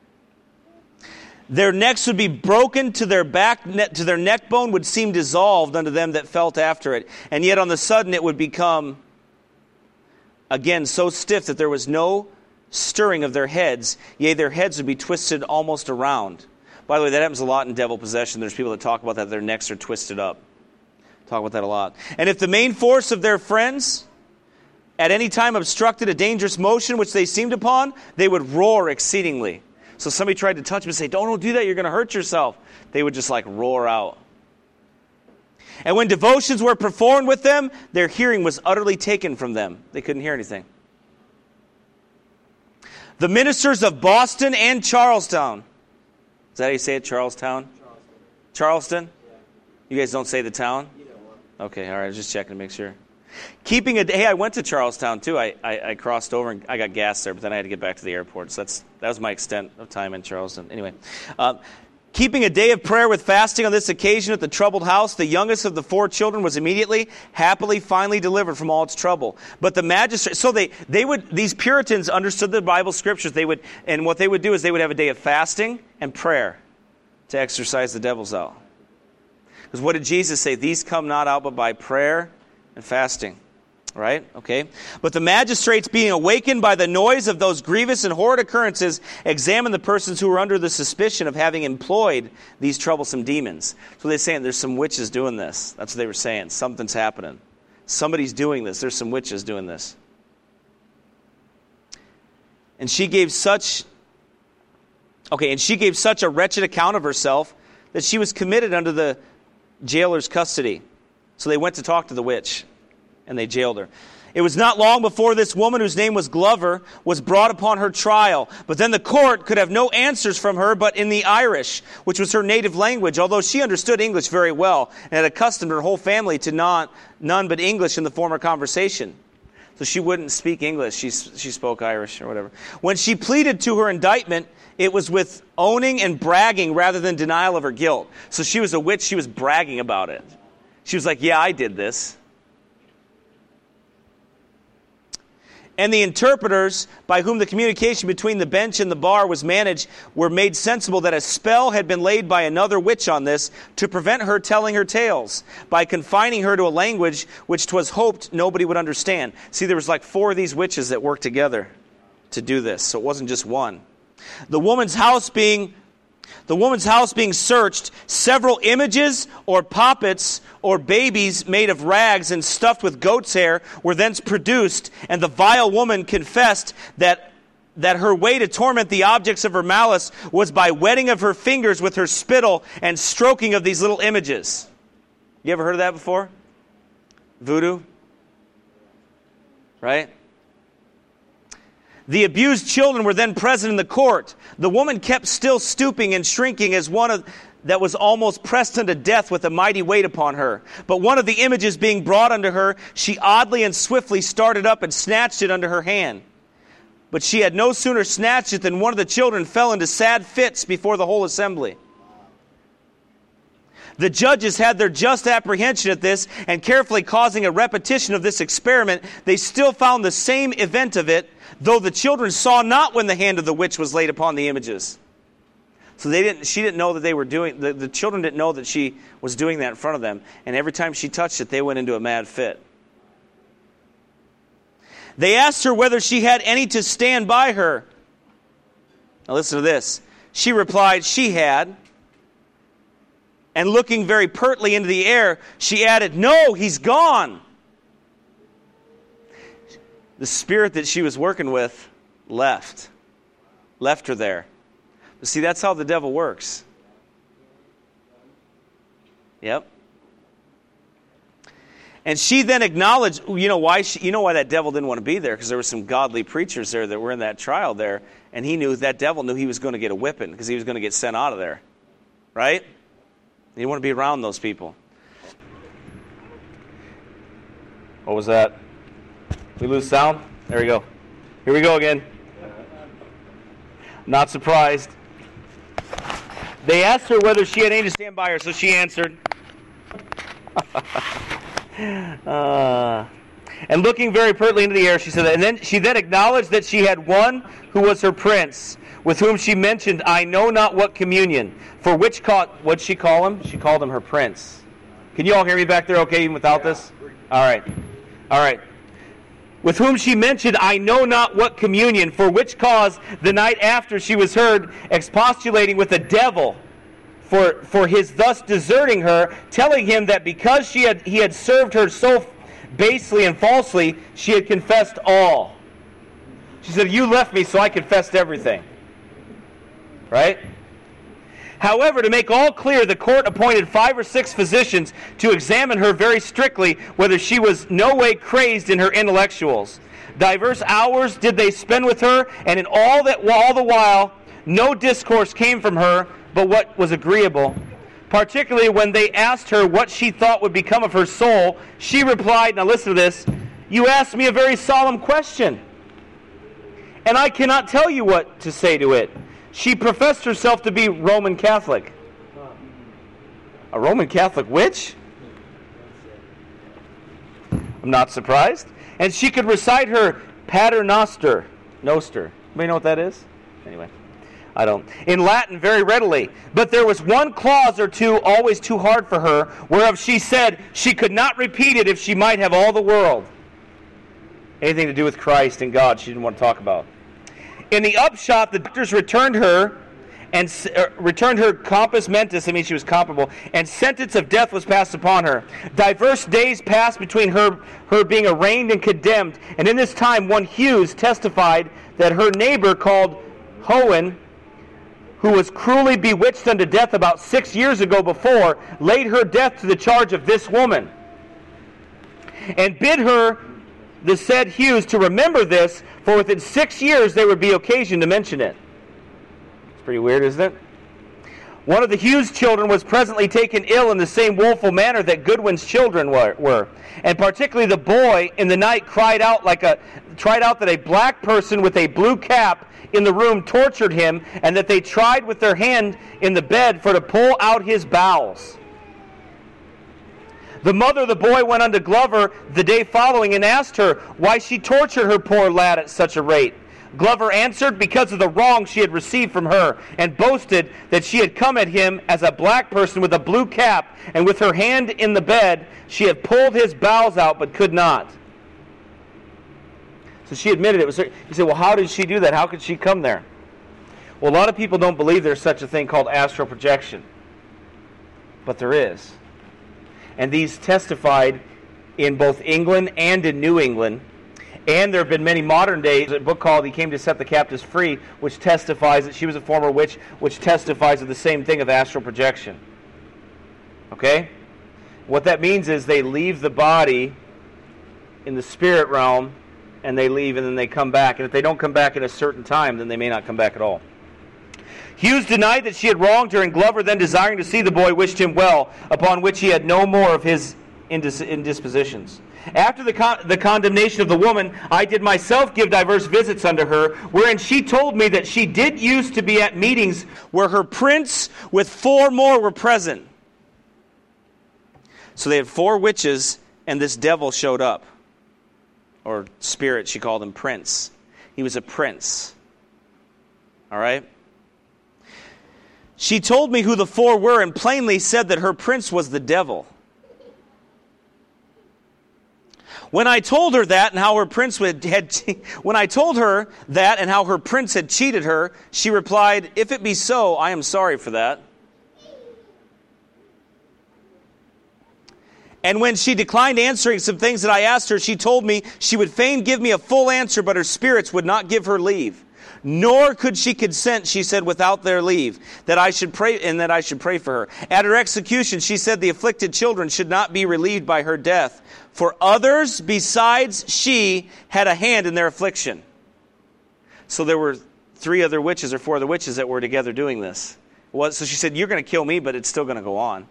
Their necks would be broken to their back, to their neck bone would seem dissolved unto them that felt after it. And yet on the sudden it would become, again, so stiff that there was no stirring of their heads. Yea, their heads would be twisted almost around. By the way, that happens a lot in devil possession. There's people that talk about that, their necks are twisted up. Talk about that a lot. And if the main force of their friends at any time obstructed a dangerous motion which they seemed upon, they would roar exceedingly. So somebody tried to touch them and say, don't, don't do that, you're going to hurt yourself. They would just like roar out. And when devotions were performed with them, their hearing was utterly taken from them. They couldn't hear anything. The ministers of Boston and Charlestown. Is that how you say it, Charlestown? Charleston. Charleston? Yeah. You guys don't say the town? Okay, all right, I was just checking to make sure. Keeping a day, hey, I went to Charlestown too. I, I, I crossed over and I got gas there, but then I had to get back to the airport. So that's that was my extent of time in Charleston. Anyway, uh, keeping a day of prayer with fasting on this occasion at the troubled house, the youngest of the four children was immediately, happily, finally delivered from all its trouble. But the magistrate, so they they would these Puritans understood the Bible scriptures. They would, and what they would do is they would have a day of fasting and prayer to exorcise the devils out. Because what did Jesus say? These come not out but by prayer and fasting. Right? Okay. But the magistrates, being awakened by the noise of those grievous and horrid occurrences, examined the persons who were under the suspicion of having employed these troublesome demons. So they're saying there's some witches doing this. That's what they were saying. Something's happening. Somebody's doing this. There's some witches doing this. And she gave such, okay, and she gave such a wretched account of herself that she was committed under the jailer's custody. So they went to talk to the witch. And they jailed her. It was not long before this woman, whose name was Glover, was brought upon her trial. But then the court could have no answers from her but in the Irish, which was her native language, although she understood English very well and had accustomed her whole family to not, none but English in the former conversation. So she wouldn't speak English. She, she spoke Irish or whatever. When she pleaded to her indictment, it was with owning and bragging rather than denial of her guilt. So she was a witch. She was bragging about it. She was like, yeah, I did this. And the interpreters, by whom the communication between the bench and the bar was managed, were made sensible that a spell had been laid by another witch on this to prevent her telling her tales, by confining her to a language which 'twas hoped nobody would understand. See, there was like four of these witches that worked together to do this, so it wasn't just one. The woman's house being The woman's house being searched, several images or puppets or babies made of rags and stuffed with goat's hair were thence produced, and the vile woman confessed that that her way to torment the objects of her malice was by wetting of her fingers with her spittle and stroking of these little images. You ever heard of that before? Voodoo? Right? The abused children were then present in the court. The woman kept still stooping and shrinking as one of, that was almost pressed unto death with a mighty weight upon her. But one of the images being brought unto her, she oddly and swiftly started up and snatched it under her hand. But she had no sooner snatched it than one of the children fell into sad fits before the whole assembly. The judges had their just apprehension at this, and carefully causing a repetition of this experiment, they still found the same event of it, though the children saw not when the hand of the witch was laid upon the images. So they didn't. She didn't know that they were doing. The, the children didn't know that she was doing that in front of them. And every time she touched it, they went into a mad fit. They asked her whether she had any to stand by her. Now listen to this. She replied, she had. And looking very pertly into the air, she added, "No, he's gone." The spirit that she was working with left. Left her there. But see, that's how the devil works. Yep. And she then acknowledged, you know why she, you know why that devil didn't want to be there? Because there were some godly preachers there that were in that trial there, and he knew, that devil knew he was going to get a whipping because he was going to get sent out of there. Right? You didn't want to be around those people. What was that? We lose sound? There we go. Here we go again. Not surprised. They asked her whether she had any to stand by her, so she answered. uh, and looking very pertly into the air, she said that. And then she then acknowledged that she had one who was her prince, with whom she mentioned, I know not what communion. For which caught, what'd she call him? She called him her prince. Can you all hear me back there okay, even without yeah. this? All right. All right. With whom she mentioned, I know not what communion, for which cause the night after she was heard expostulating with the devil for, for his thus deserting her, telling him that because she had he had served her so basely and falsely, she had confessed all. She said, you left me, so I confessed everything. Right? However, to make all clear, the court appointed five or six physicians to examine her very strictly, whether she was no way crazed in her intellectuals. Diverse hours did they spend with her, and in all that all the while, no discourse came from her, but what was agreeable. Particularly when they asked her what she thought would become of her soul, she replied, now listen to this, "You asked me a very solemn question, and I cannot tell you what to say to it." She professed herself to be Roman Catholic. A Roman Catholic witch? I'm not surprised. And she could recite her Pater Noster. Noster. Anybody know what that is? Anyway, I don't. In Latin very readily. But there was one clause or two always too hard for her, whereof she said she could not repeat it if she might have all the world. Anything to do with Christ and God she didn't want to talk about. In the upshot, the doctors returned her and uh, returned her compos mentis, I mean she was comparable, and sentence of death was passed upon her. Diverse days passed between her, her being arraigned and condemned, and in this time one Hughes testified that her neighbor called Hohen, who was cruelly bewitched unto death about six years ago before, laid her death to the charge of this woman, and bid her, the said Hughes, to remember this, for within six years there would be occasion to mention it. It's pretty weird, isn't it? One of the Hughes children was presently taken ill in the same woeful manner that Goodwin's children were, were. And particularly the boy in the night cried out like a cried out that a black person with a blue cap in the room tortured him, and that they tried with their hand in the bed for to pull out his bowels. The mother of the boy went unto Glover the day following and asked her why she tortured her poor lad at such a rate. Glover answered, because of the wrong she had received from her, and boasted that she had come at him as a black person with a blue cap, and with her hand in the bed she had pulled his bowels out, but could not. So she admitted it was her. You say, well, how did she do that? How could she come there? Well, a lot of people don't believe there's such a thing called astral projection. But there is. And these testified in both England and in New England. And there have been many modern days, a book called He Came to Set the Captives Free, which testifies that she was a former witch, which testifies of the same thing of astral projection. Okay? What that means is they leave the body in the spirit realm, and they leave, and then they come back. And if they don't come back at a certain time, then they may not come back at all. Hughes denied that she had wronged her, and Glover, then desiring to see the boy, wished him well, upon which he had no more of his indis- indispositions. After the, con- the condemnation of the woman, I did myself give diverse visits unto her, wherein she told me that she did use to be at meetings where her prince with four more were present. So they had four witches, and this devil showed up. Or spirit, she called him prince. He was a prince. All right? She told me who the four were, and plainly said that her prince was the devil. When I told her that and how her prince would, had when I told her that and how her prince had cheated her, she replied, "If it be so, I am sorry for that." And when she declined answering some things that I asked her, she told me she would fain give me a full answer, but her spirits would not give her leave. Nor could she consent, she said, without their leave, that I should pray, and that I should pray for her. At her execution, she said the afflicted children should not be relieved by her death, for others besides she had a hand in their affliction. So there were three other witches or four other witches that were together doing this. Well, so she said, you're going to kill me, but it's still going to go on.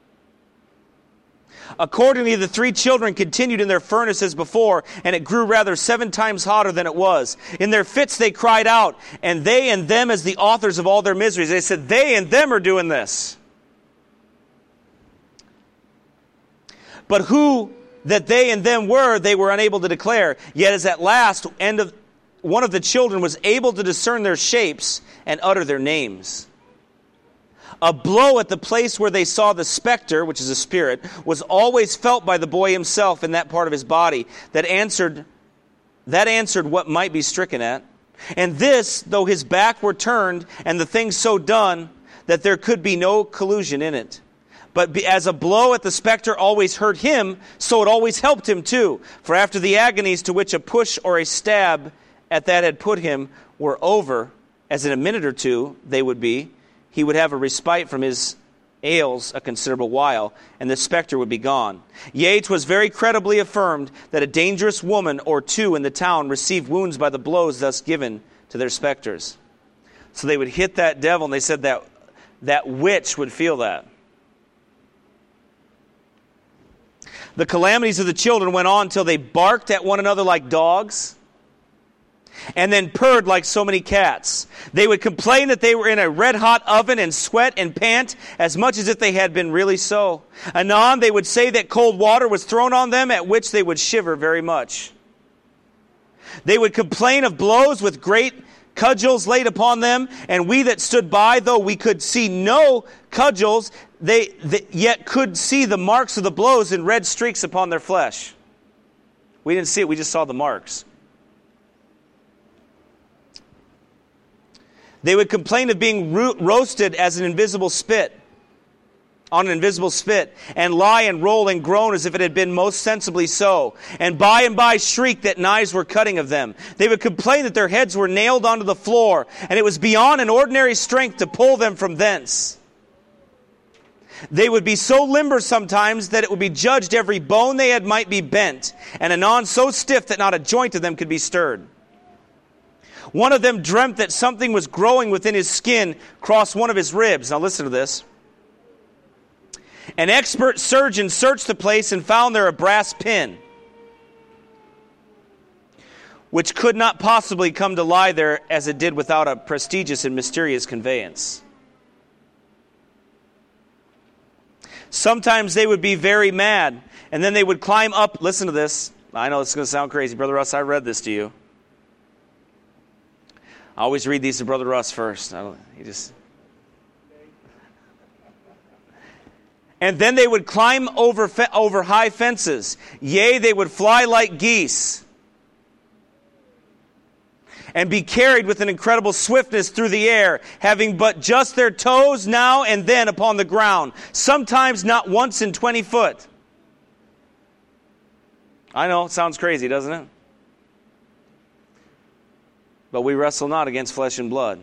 Accordingly, the three children continued in their furnace as before, and it grew rather seven times hotter than it was. In their fits they cried out, and they and them as the authors of all their miseries. They said, they and them are doing this. But who that they and them were, they were unable to declare. Yet as at last end of one of the children was able to discern their shapes and utter their names. A blow at the place where they saw the specter, which is a spirit, was always felt by the boy himself in that part of his body that answered that answered what might be stricken at. And this, though his back were turned, and the thing so done, that there could be no collusion in it. But as a blow at the specter always hurt him, so it always helped him too. For after the agonies to which a push or a stab at that had put him were over, as in a minute or two they would be, he would have a respite from his ails a considerable while, and the specter would be gone. Yea, 'twas very credibly affirmed that a dangerous woman or two in the town received wounds by the blows thus given to their specters. So they would hit that devil, and they said that that witch would feel that. The calamities of the children went on till they barked at one another like dogs, and then purred like so many cats. They would complain that they were in a red-hot oven and sweat and pant as much as if they had been really so. Anon, they would say that cold water was thrown on them, at which they would shiver very much. They would complain of blows with great cudgels laid upon them, and we that stood by, though we could see no cudgels, they, they yet could see the marks of the blows in red streaks upon their flesh. We didn't see it, we just saw the marks. They would complain of being ro- roasted as an invisible spit, on an invisible spit, and lie and roll and groan as if it had been most sensibly so, and by and by shriek that knives were cutting of them. They would complain that their heads were nailed onto the floor, and it was beyond an ordinary strength to pull them from thence. They would be so limber sometimes that it would be judged every bone they had might be bent, and anon so stiff that not a joint of them could be stirred. One of them dreamt that something was growing within his skin across one of his ribs. Now listen to this. An expert surgeon searched the place and found there a brass pin, which could not possibly come to lie there as it did without a prestigious and mysterious conveyance. Sometimes they would be very mad, and then they would climb up. Listen to this. I know this is going to sound crazy. Brother Russ, I read this to you. I always read these to Brother Russ first. I don't, he just... And then they would climb over fe- over high fences. Yea, they would fly like geese, and be carried with an incredible swiftness through the air, having but just their toes now and then upon the ground, sometimes not once in twenty foot. I know, it sounds crazy, doesn't it? But we wrestle not against flesh and blood.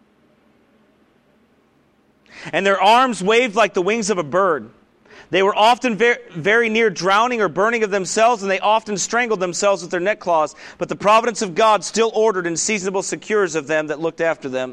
And their arms waved like the wings of a bird. They were often very, very near drowning or burning of themselves, and they often strangled themselves with their neck claws. But the providence of God still ordered and seasonable secures of them that looked after them.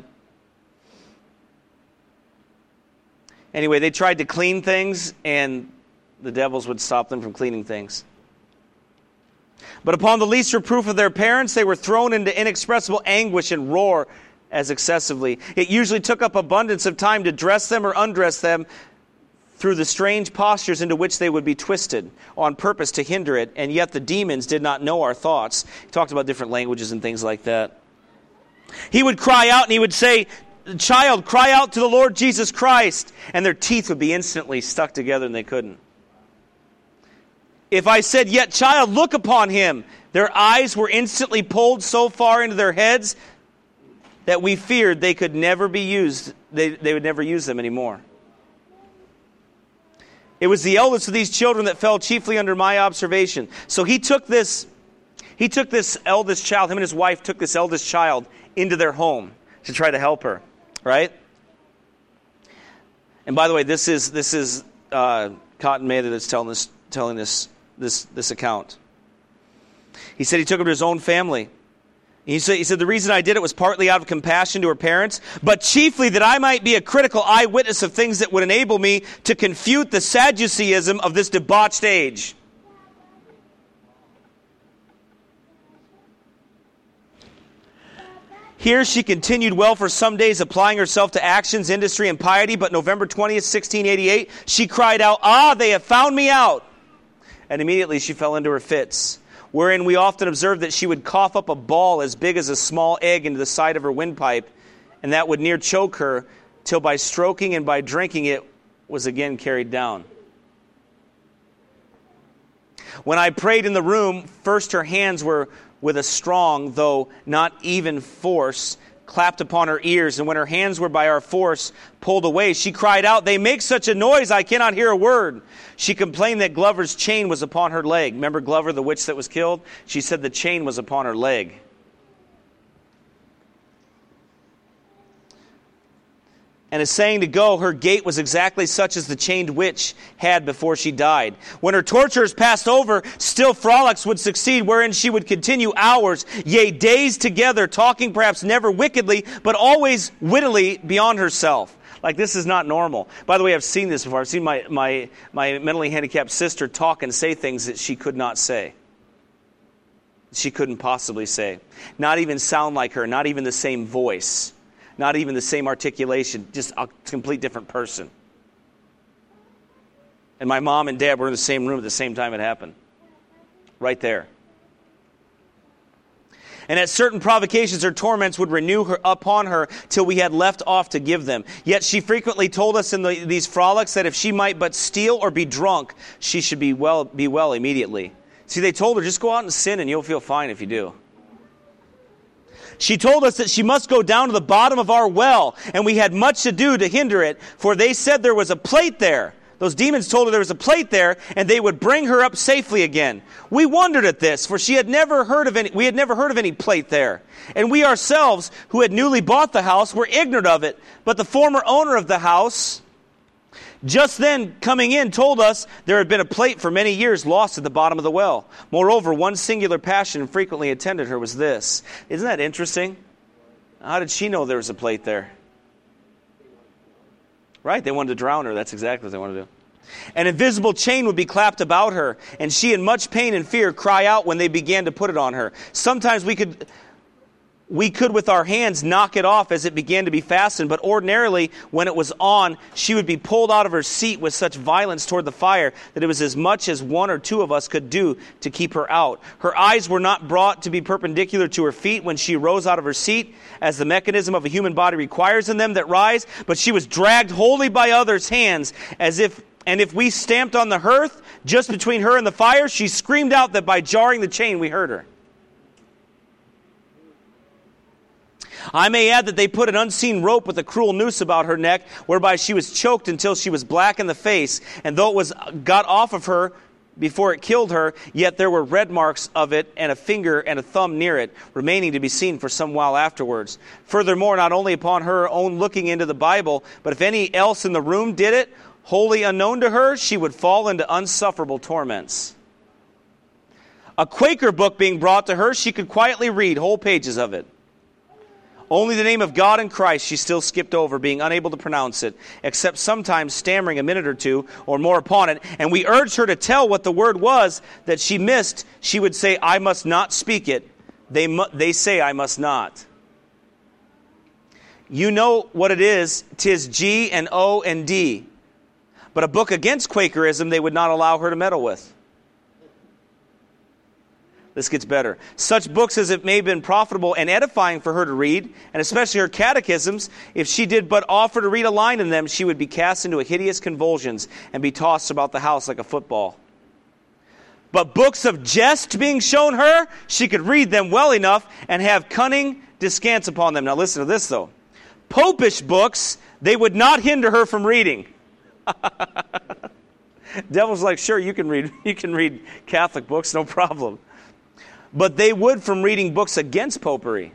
Anyway, they tried to clean things, and the devils would stop them from cleaning things. But upon the least reproof of their parents, they were thrown into inexpressible anguish and roar as excessively. It usually took up abundance of time to dress them or undress them through the strange postures into which they would be twisted on purpose to hinder it, and yet the demons did not know our thoughts. He talked about different languages and things like that. He would cry out and he would say, "Child, cry out to the Lord Jesus Christ," and their teeth would be instantly stuck together and they couldn't. If I said, "Yet, child, look upon him," their eyes were instantly pulled so far into their heads that we feared they could never be used. They, they would never use them anymore. It was the eldest of these children that fell chiefly under my observation. So he took this, he took this eldest child, him and his wife took this eldest child into their home to try to help her, right? And by the way, this is this is uh, Cotton Mather that's telling this telling this this this account. He said he took him to his own family. He said, he said, the reason I did it was partly out of compassion to her parents, but chiefly that I might be a critical eyewitness of things that would enable me to confute the Sadduceeism of this debauched age. Here she continued well for some days, applying herself to actions, industry, and piety, but November twentieth, sixteen eighty-eight, she cried out, "Ah, they have found me out!" And immediately she fell into her fits, wherein we often observed that she would cough up a ball as big as a small egg into the side of her windpipe, and that would near choke her, till by stroking and by drinking it was again carried down. When I prayed in the room, first her hands were with a strong, though not even force, clapped upon her ears, and when her hands were by our force pulled away, she cried out, "They make such a noise, I cannot hear a word." She complained that Glover's chain was upon her leg. Remember Glover, the witch that was killed? She said the chain was upon her leg. and is saying to go, her gait was exactly such as the chained witch had before she died. When her torturers passed over, still frolics would succeed, wherein she would continue hours, yea, days together, talking perhaps never wickedly, but always wittily beyond herself. Like, this is not normal. By the way, I've seen this before. I've seen my, my, my mentally handicapped sister talk and say things that she could not say. She couldn't possibly say. Not even sound like her, not even the same voice. Not even the same articulation, just a complete different person. And my mom and dad were in the same room at the same time it happened. Right there. And at certain provocations her torments would renew her upon her till we had left off to give them. Yet she frequently told us in the, these frolics that if she might but steal or be drunk, she should be well, be well immediately. See, they told her, just go out and sin and you'll feel fine if you do. She told us that she must go down to the bottom of our well, and we had much to do to hinder it, for they said there was a plate there. Those demons told her there was a plate there, and they would bring her up safely again. We wondered at this, for she had never heard of any, we had never heard of any plate there. And we ourselves, who had newly bought the house, were ignorant of it. But the former owner of the house, just then coming in, told us there had been a plate for many years lost at the bottom of the well. Moreover, one singular passion frequently attended her was this. Isn't that interesting? How did she know there was a plate there? Right, they wanted to drown her. That's exactly what they wanted to do. An invisible chain would be clapped about her, and she in much pain and fear cry out when they began to put it on her. Sometimes we could... We could with our hands knock it off as it began to be fastened, but ordinarily when it was on, she would be pulled out of her seat with such violence toward the fire that it was as much as one or two of us could do to keep her out. Her eyes were not brought to be perpendicular to her feet when she rose out of her seat, as the mechanism of a human body requires in them that rise, but she was dragged wholly by others' hands, as if, and if we stamped on the hearth just between her and the fire, she screamed out that by jarring the chain we heard her. I may add that they put an unseen rope with a cruel noose about her neck, whereby she was choked until she was black in the face. And though it was got off of her before it killed her, yet there were red marks of it, and a finger and a thumb near it, remaining to be seen for some while afterwards. Furthermore, not only upon her own looking into the Bible, but if any else in the room did it, wholly unknown to her, she would fall into unsufferable torments. A Quaker book being brought to her, she could quietly read whole pages of it. Only the name of God and Christ she still skipped over, being unable to pronounce it, except sometimes stammering a minute or two or more upon it. And we urged her to tell what the word was that she missed. She would say, I must not speak it. They, mu- they say I must not. You know what it is. 'Tis G and O and D. But a book against Quakerism they would not allow her to meddle with. This gets better. Such books as it may have been profitable and edifying for her to read, and especially her catechisms, if she did but offer to read a line in them, she would be cast into a hideous convulsions and be tossed about the house like a football. But books of jest being shown her, she could read them well enough and have cunning descants upon them. Now listen to this though. Popish books, they would not hinder her from reading. Devil's like, sure, you can read, you can read Catholic books, no problem. But they would from reading books against popery.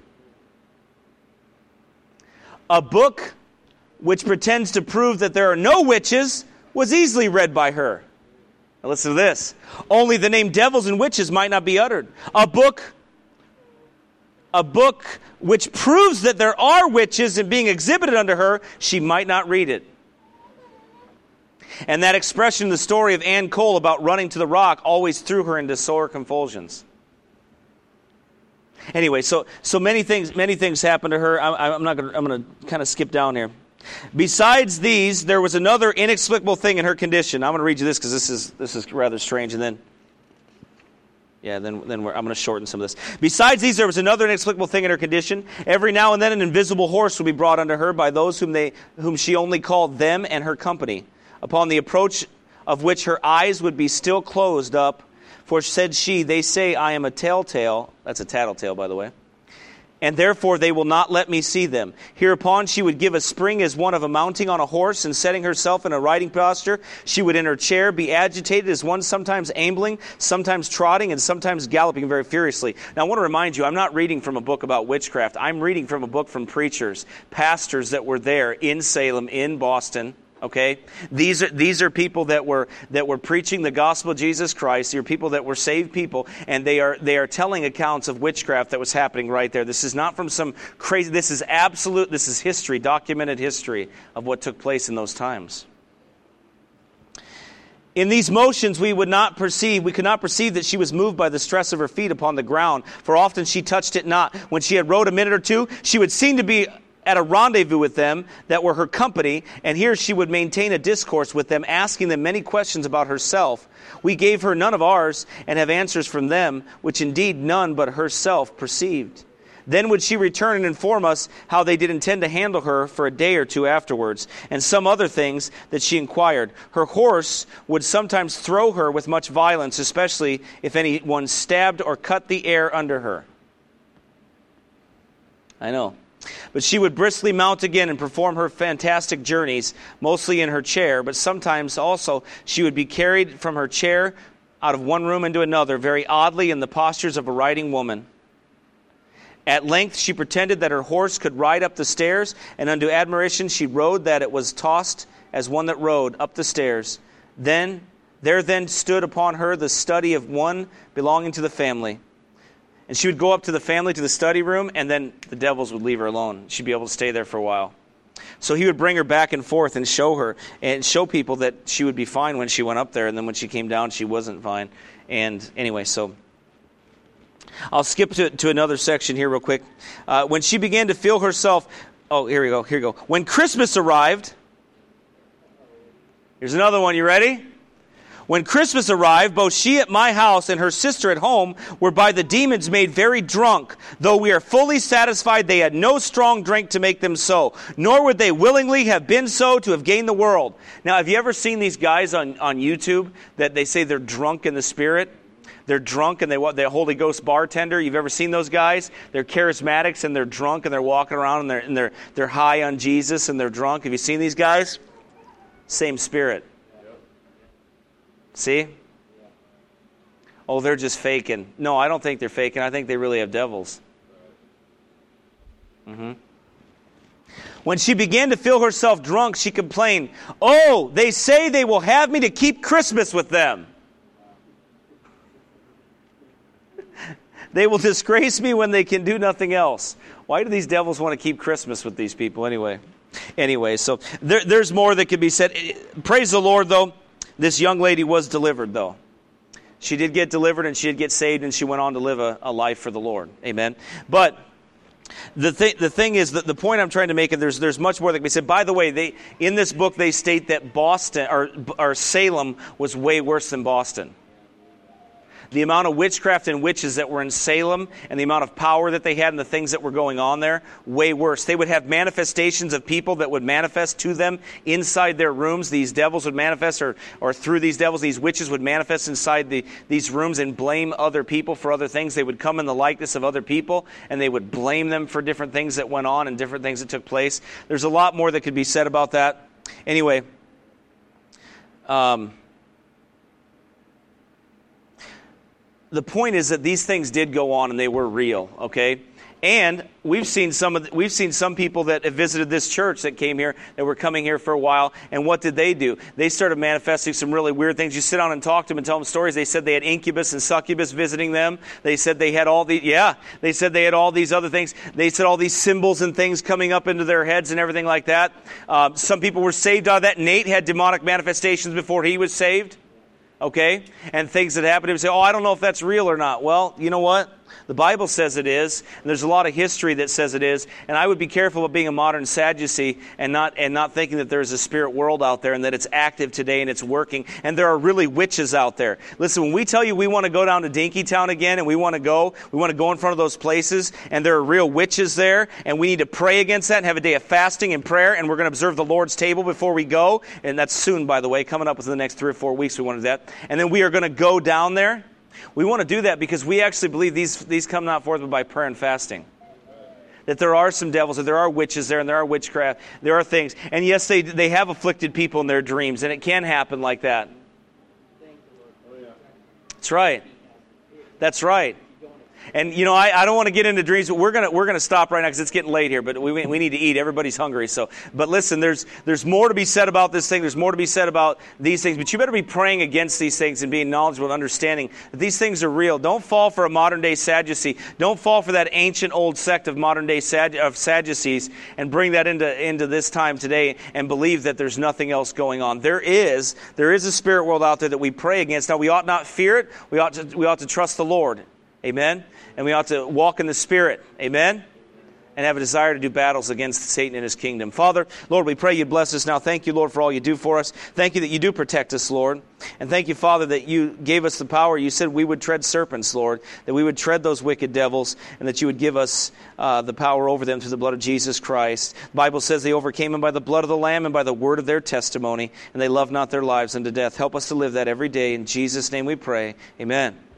A book which pretends to prove that there are no witches was easily read by her. Now listen to this. Only the name devils and witches might not be uttered. A book, a book which proves that there are witches and being exhibited unto her, she might not read it. And that expression in the story of Ann Cole about running to the rock always threw her into sore convulsions. Anyway, so so many things many things happened to her. I, I'm not going. I'm going to kind of skip down here. Besides these, there was another inexplicable thing in her condition. I'm going to read you this because this is this is rather strange. And then, yeah, then then we're, I'm going to shorten some of this. Besides these, there was another inexplicable thing in her condition. Every now and then, an invisible horse would be brought unto her by those whom they whom she only called them and her company. Upon the approach of which her eyes would be still closed up. For said she, they say I am a telltale, that's a tattletale by the way, and therefore they will not let me see them. Hereupon she would give a spring as one of a mounting on a horse, and setting herself in a riding posture, she would in her chair be agitated as one sometimes ambling, sometimes trotting, and sometimes galloping very furiously. Now I want to remind you, I'm not reading from a book about witchcraft. I'm reading from a book from preachers, pastors that were there in Salem, in Boston. Okay, these are these are people that were that were preaching the gospel of Jesus Christ. These are people that were saved people, and they are they are telling accounts of witchcraft that was happening right there. This is not from some crazy. This is absolute. This is history, documented history of what took place in those times. In these motions, we would not perceive, we could not perceive that she was moved by the stress of her feet upon the ground, for often she touched it not. When she had rode a minute or two, she would seem to be at a rendezvous with them that were her company, and here she would maintain a discourse with them, asking them many questions about herself. We gave her none of ours, and have answers from them, which indeed none but herself perceived. Then would she return and inform us how they did intend to handle her for a day or two afterwards, and some other things that she inquired. Her horse would sometimes throw her with much violence, especially if anyone stabbed or cut the air under her. I know. But she would briskly mount again and perform her fantastic journeys, mostly in her chair, but sometimes also she would be carried from her chair out of one room into another, very oddly in the postures of a riding woman. At length she pretended that her horse could ride up the stairs, and unto admiration she rode that it was tossed as one that rode up the stairs. Then there then stood upon her the study of one belonging to the family. And she would go up to the family, to the study room, and then the devils would leave her alone. She'd be able to stay there for a while. So he would bring her back and forth and show her, and show people that she would be fine when she went up there, and then when she came down, she wasn't fine. And anyway, so I'll skip to, to another section here real quick. Uh, when she began to feel herself, oh, here we go, here we go. When Christmas arrived, here's another one, you ready? When Christmas arrived, both she at my house and her sister at home were by the demons made very drunk, though we are fully satisfied they had no strong drink to make them so, nor would they willingly have been so to have gained the world. Now, have you ever seen these guys on, on YouTube that they say they're drunk in the spirit? They're drunk and they want the Holy Ghost bartender. You've ever seen those guys? They're charismatics and they're drunk and they're walking around and they're, and they're, they're high on Jesus and they're drunk. Have you seen these guys? Same spirit. See? Oh, they're just faking. No, I don't think they're faking. I think they really have devils. Mm-hmm. When she began to feel herself drunk, she complained, "Oh, they say they will have me to keep Christmas with them. They will disgrace me when they can do nothing else." Why do these devils want to keep Christmas with these people anyway? Anyway, so there, there's more that could be said. Praise the Lord, though. This young lady was delivered, though. She did get delivered and she did get saved and she went on to live a, a life for the Lord. Amen. But the thing, the thing is that the point I'm trying to make, and there's there's much more that can be said. By the way, they in this book they state that Boston or or Salem was way worse than Boston. The amount of witchcraft and witches that were in Salem and the amount of power that they had and the things that were going on there, way worse. They would have manifestations of people that would manifest to them inside their rooms. These devils would manifest, or, or through these devils, these witches would manifest inside the, these rooms and blame other people for other things. They would come in the likeness of other people and they would blame them for different things that went on and different things that took place. There's a lot more that could be said about that. Anyway, um... the point is that these things did go on and they were real, okay? And we've seen some of the, we've seen some people that have visited this church that came here, that were coming here for a while, and what did they do? They started manifesting some really weird things. You sit down and talk to them and tell them stories. They said they had incubus and succubus visiting them. They said they had all the yeah. They said they had all these other things. They said all these symbols and things coming up into their heads and everything like that. Um, some people were saved out of that. Nate had demonic manifestations before he was saved. Okay? And things that happened, he would say, "Oh, I don't know if that's real or not." Well, you know what? The Bible says it is, and there's a lot of history that says it is, and I would be careful of being a modern Sadducee and not and not thinking that there's a spirit world out there and that it's active today and it's working, and there are really witches out there. Listen, when we tell you we want to go down to Dinkytown again and we want to go, we want to go in front of those places, and there are real witches there, and we need to pray against that and have a day of fasting and prayer, and we're going to observe the Lord's table before we go, and that's soon, by the way, coming up within the next three or four weeks we want to do that, and then we are going to go down there. We want to do that because we actually believe these these come not forth but by prayer and fasting. that there are some devils, that there are witches there, and there are witchcraft, there are things. And yes, they they have afflicted people in their dreams, and it can happen like that. That's right. That's right. And, you know, I, I don't want to get into dreams, but we're going to we're gonna stop right now because it's getting late here, but we we need to eat. Everybody's hungry. So, but listen, there's there's more to be said about this thing. There's more to be said about these things, but you better be praying against these things and being knowledgeable and understanding that these things are real. Don't fall for a modern-day Sadducee. Don't fall for that ancient old sect of modern-day Sad, of Sadducees and bring that into, into this time today and believe that there's nothing else going on. There is. There is a spirit world out there that we pray against. Now, we ought not fear it. We ought to, we ought to trust the Lord. Amen? And we ought to walk in the Spirit. Amen? And have a desire to do battles against Satan and his kingdom. Father, Lord, we pray you bless us now. Thank you, Lord, for all you do for us. Thank you that you do protect us, Lord. And thank you, Father, that you gave us the power. You said we would tread serpents, Lord, that we would tread those wicked devils, and that you would give us uh, the power over them through the blood of Jesus Christ. The Bible says they overcame him by the blood of the Lamb and by the word of their testimony, and they loved not their lives unto death. Help us to live that every day. In Jesus' name we pray. Amen.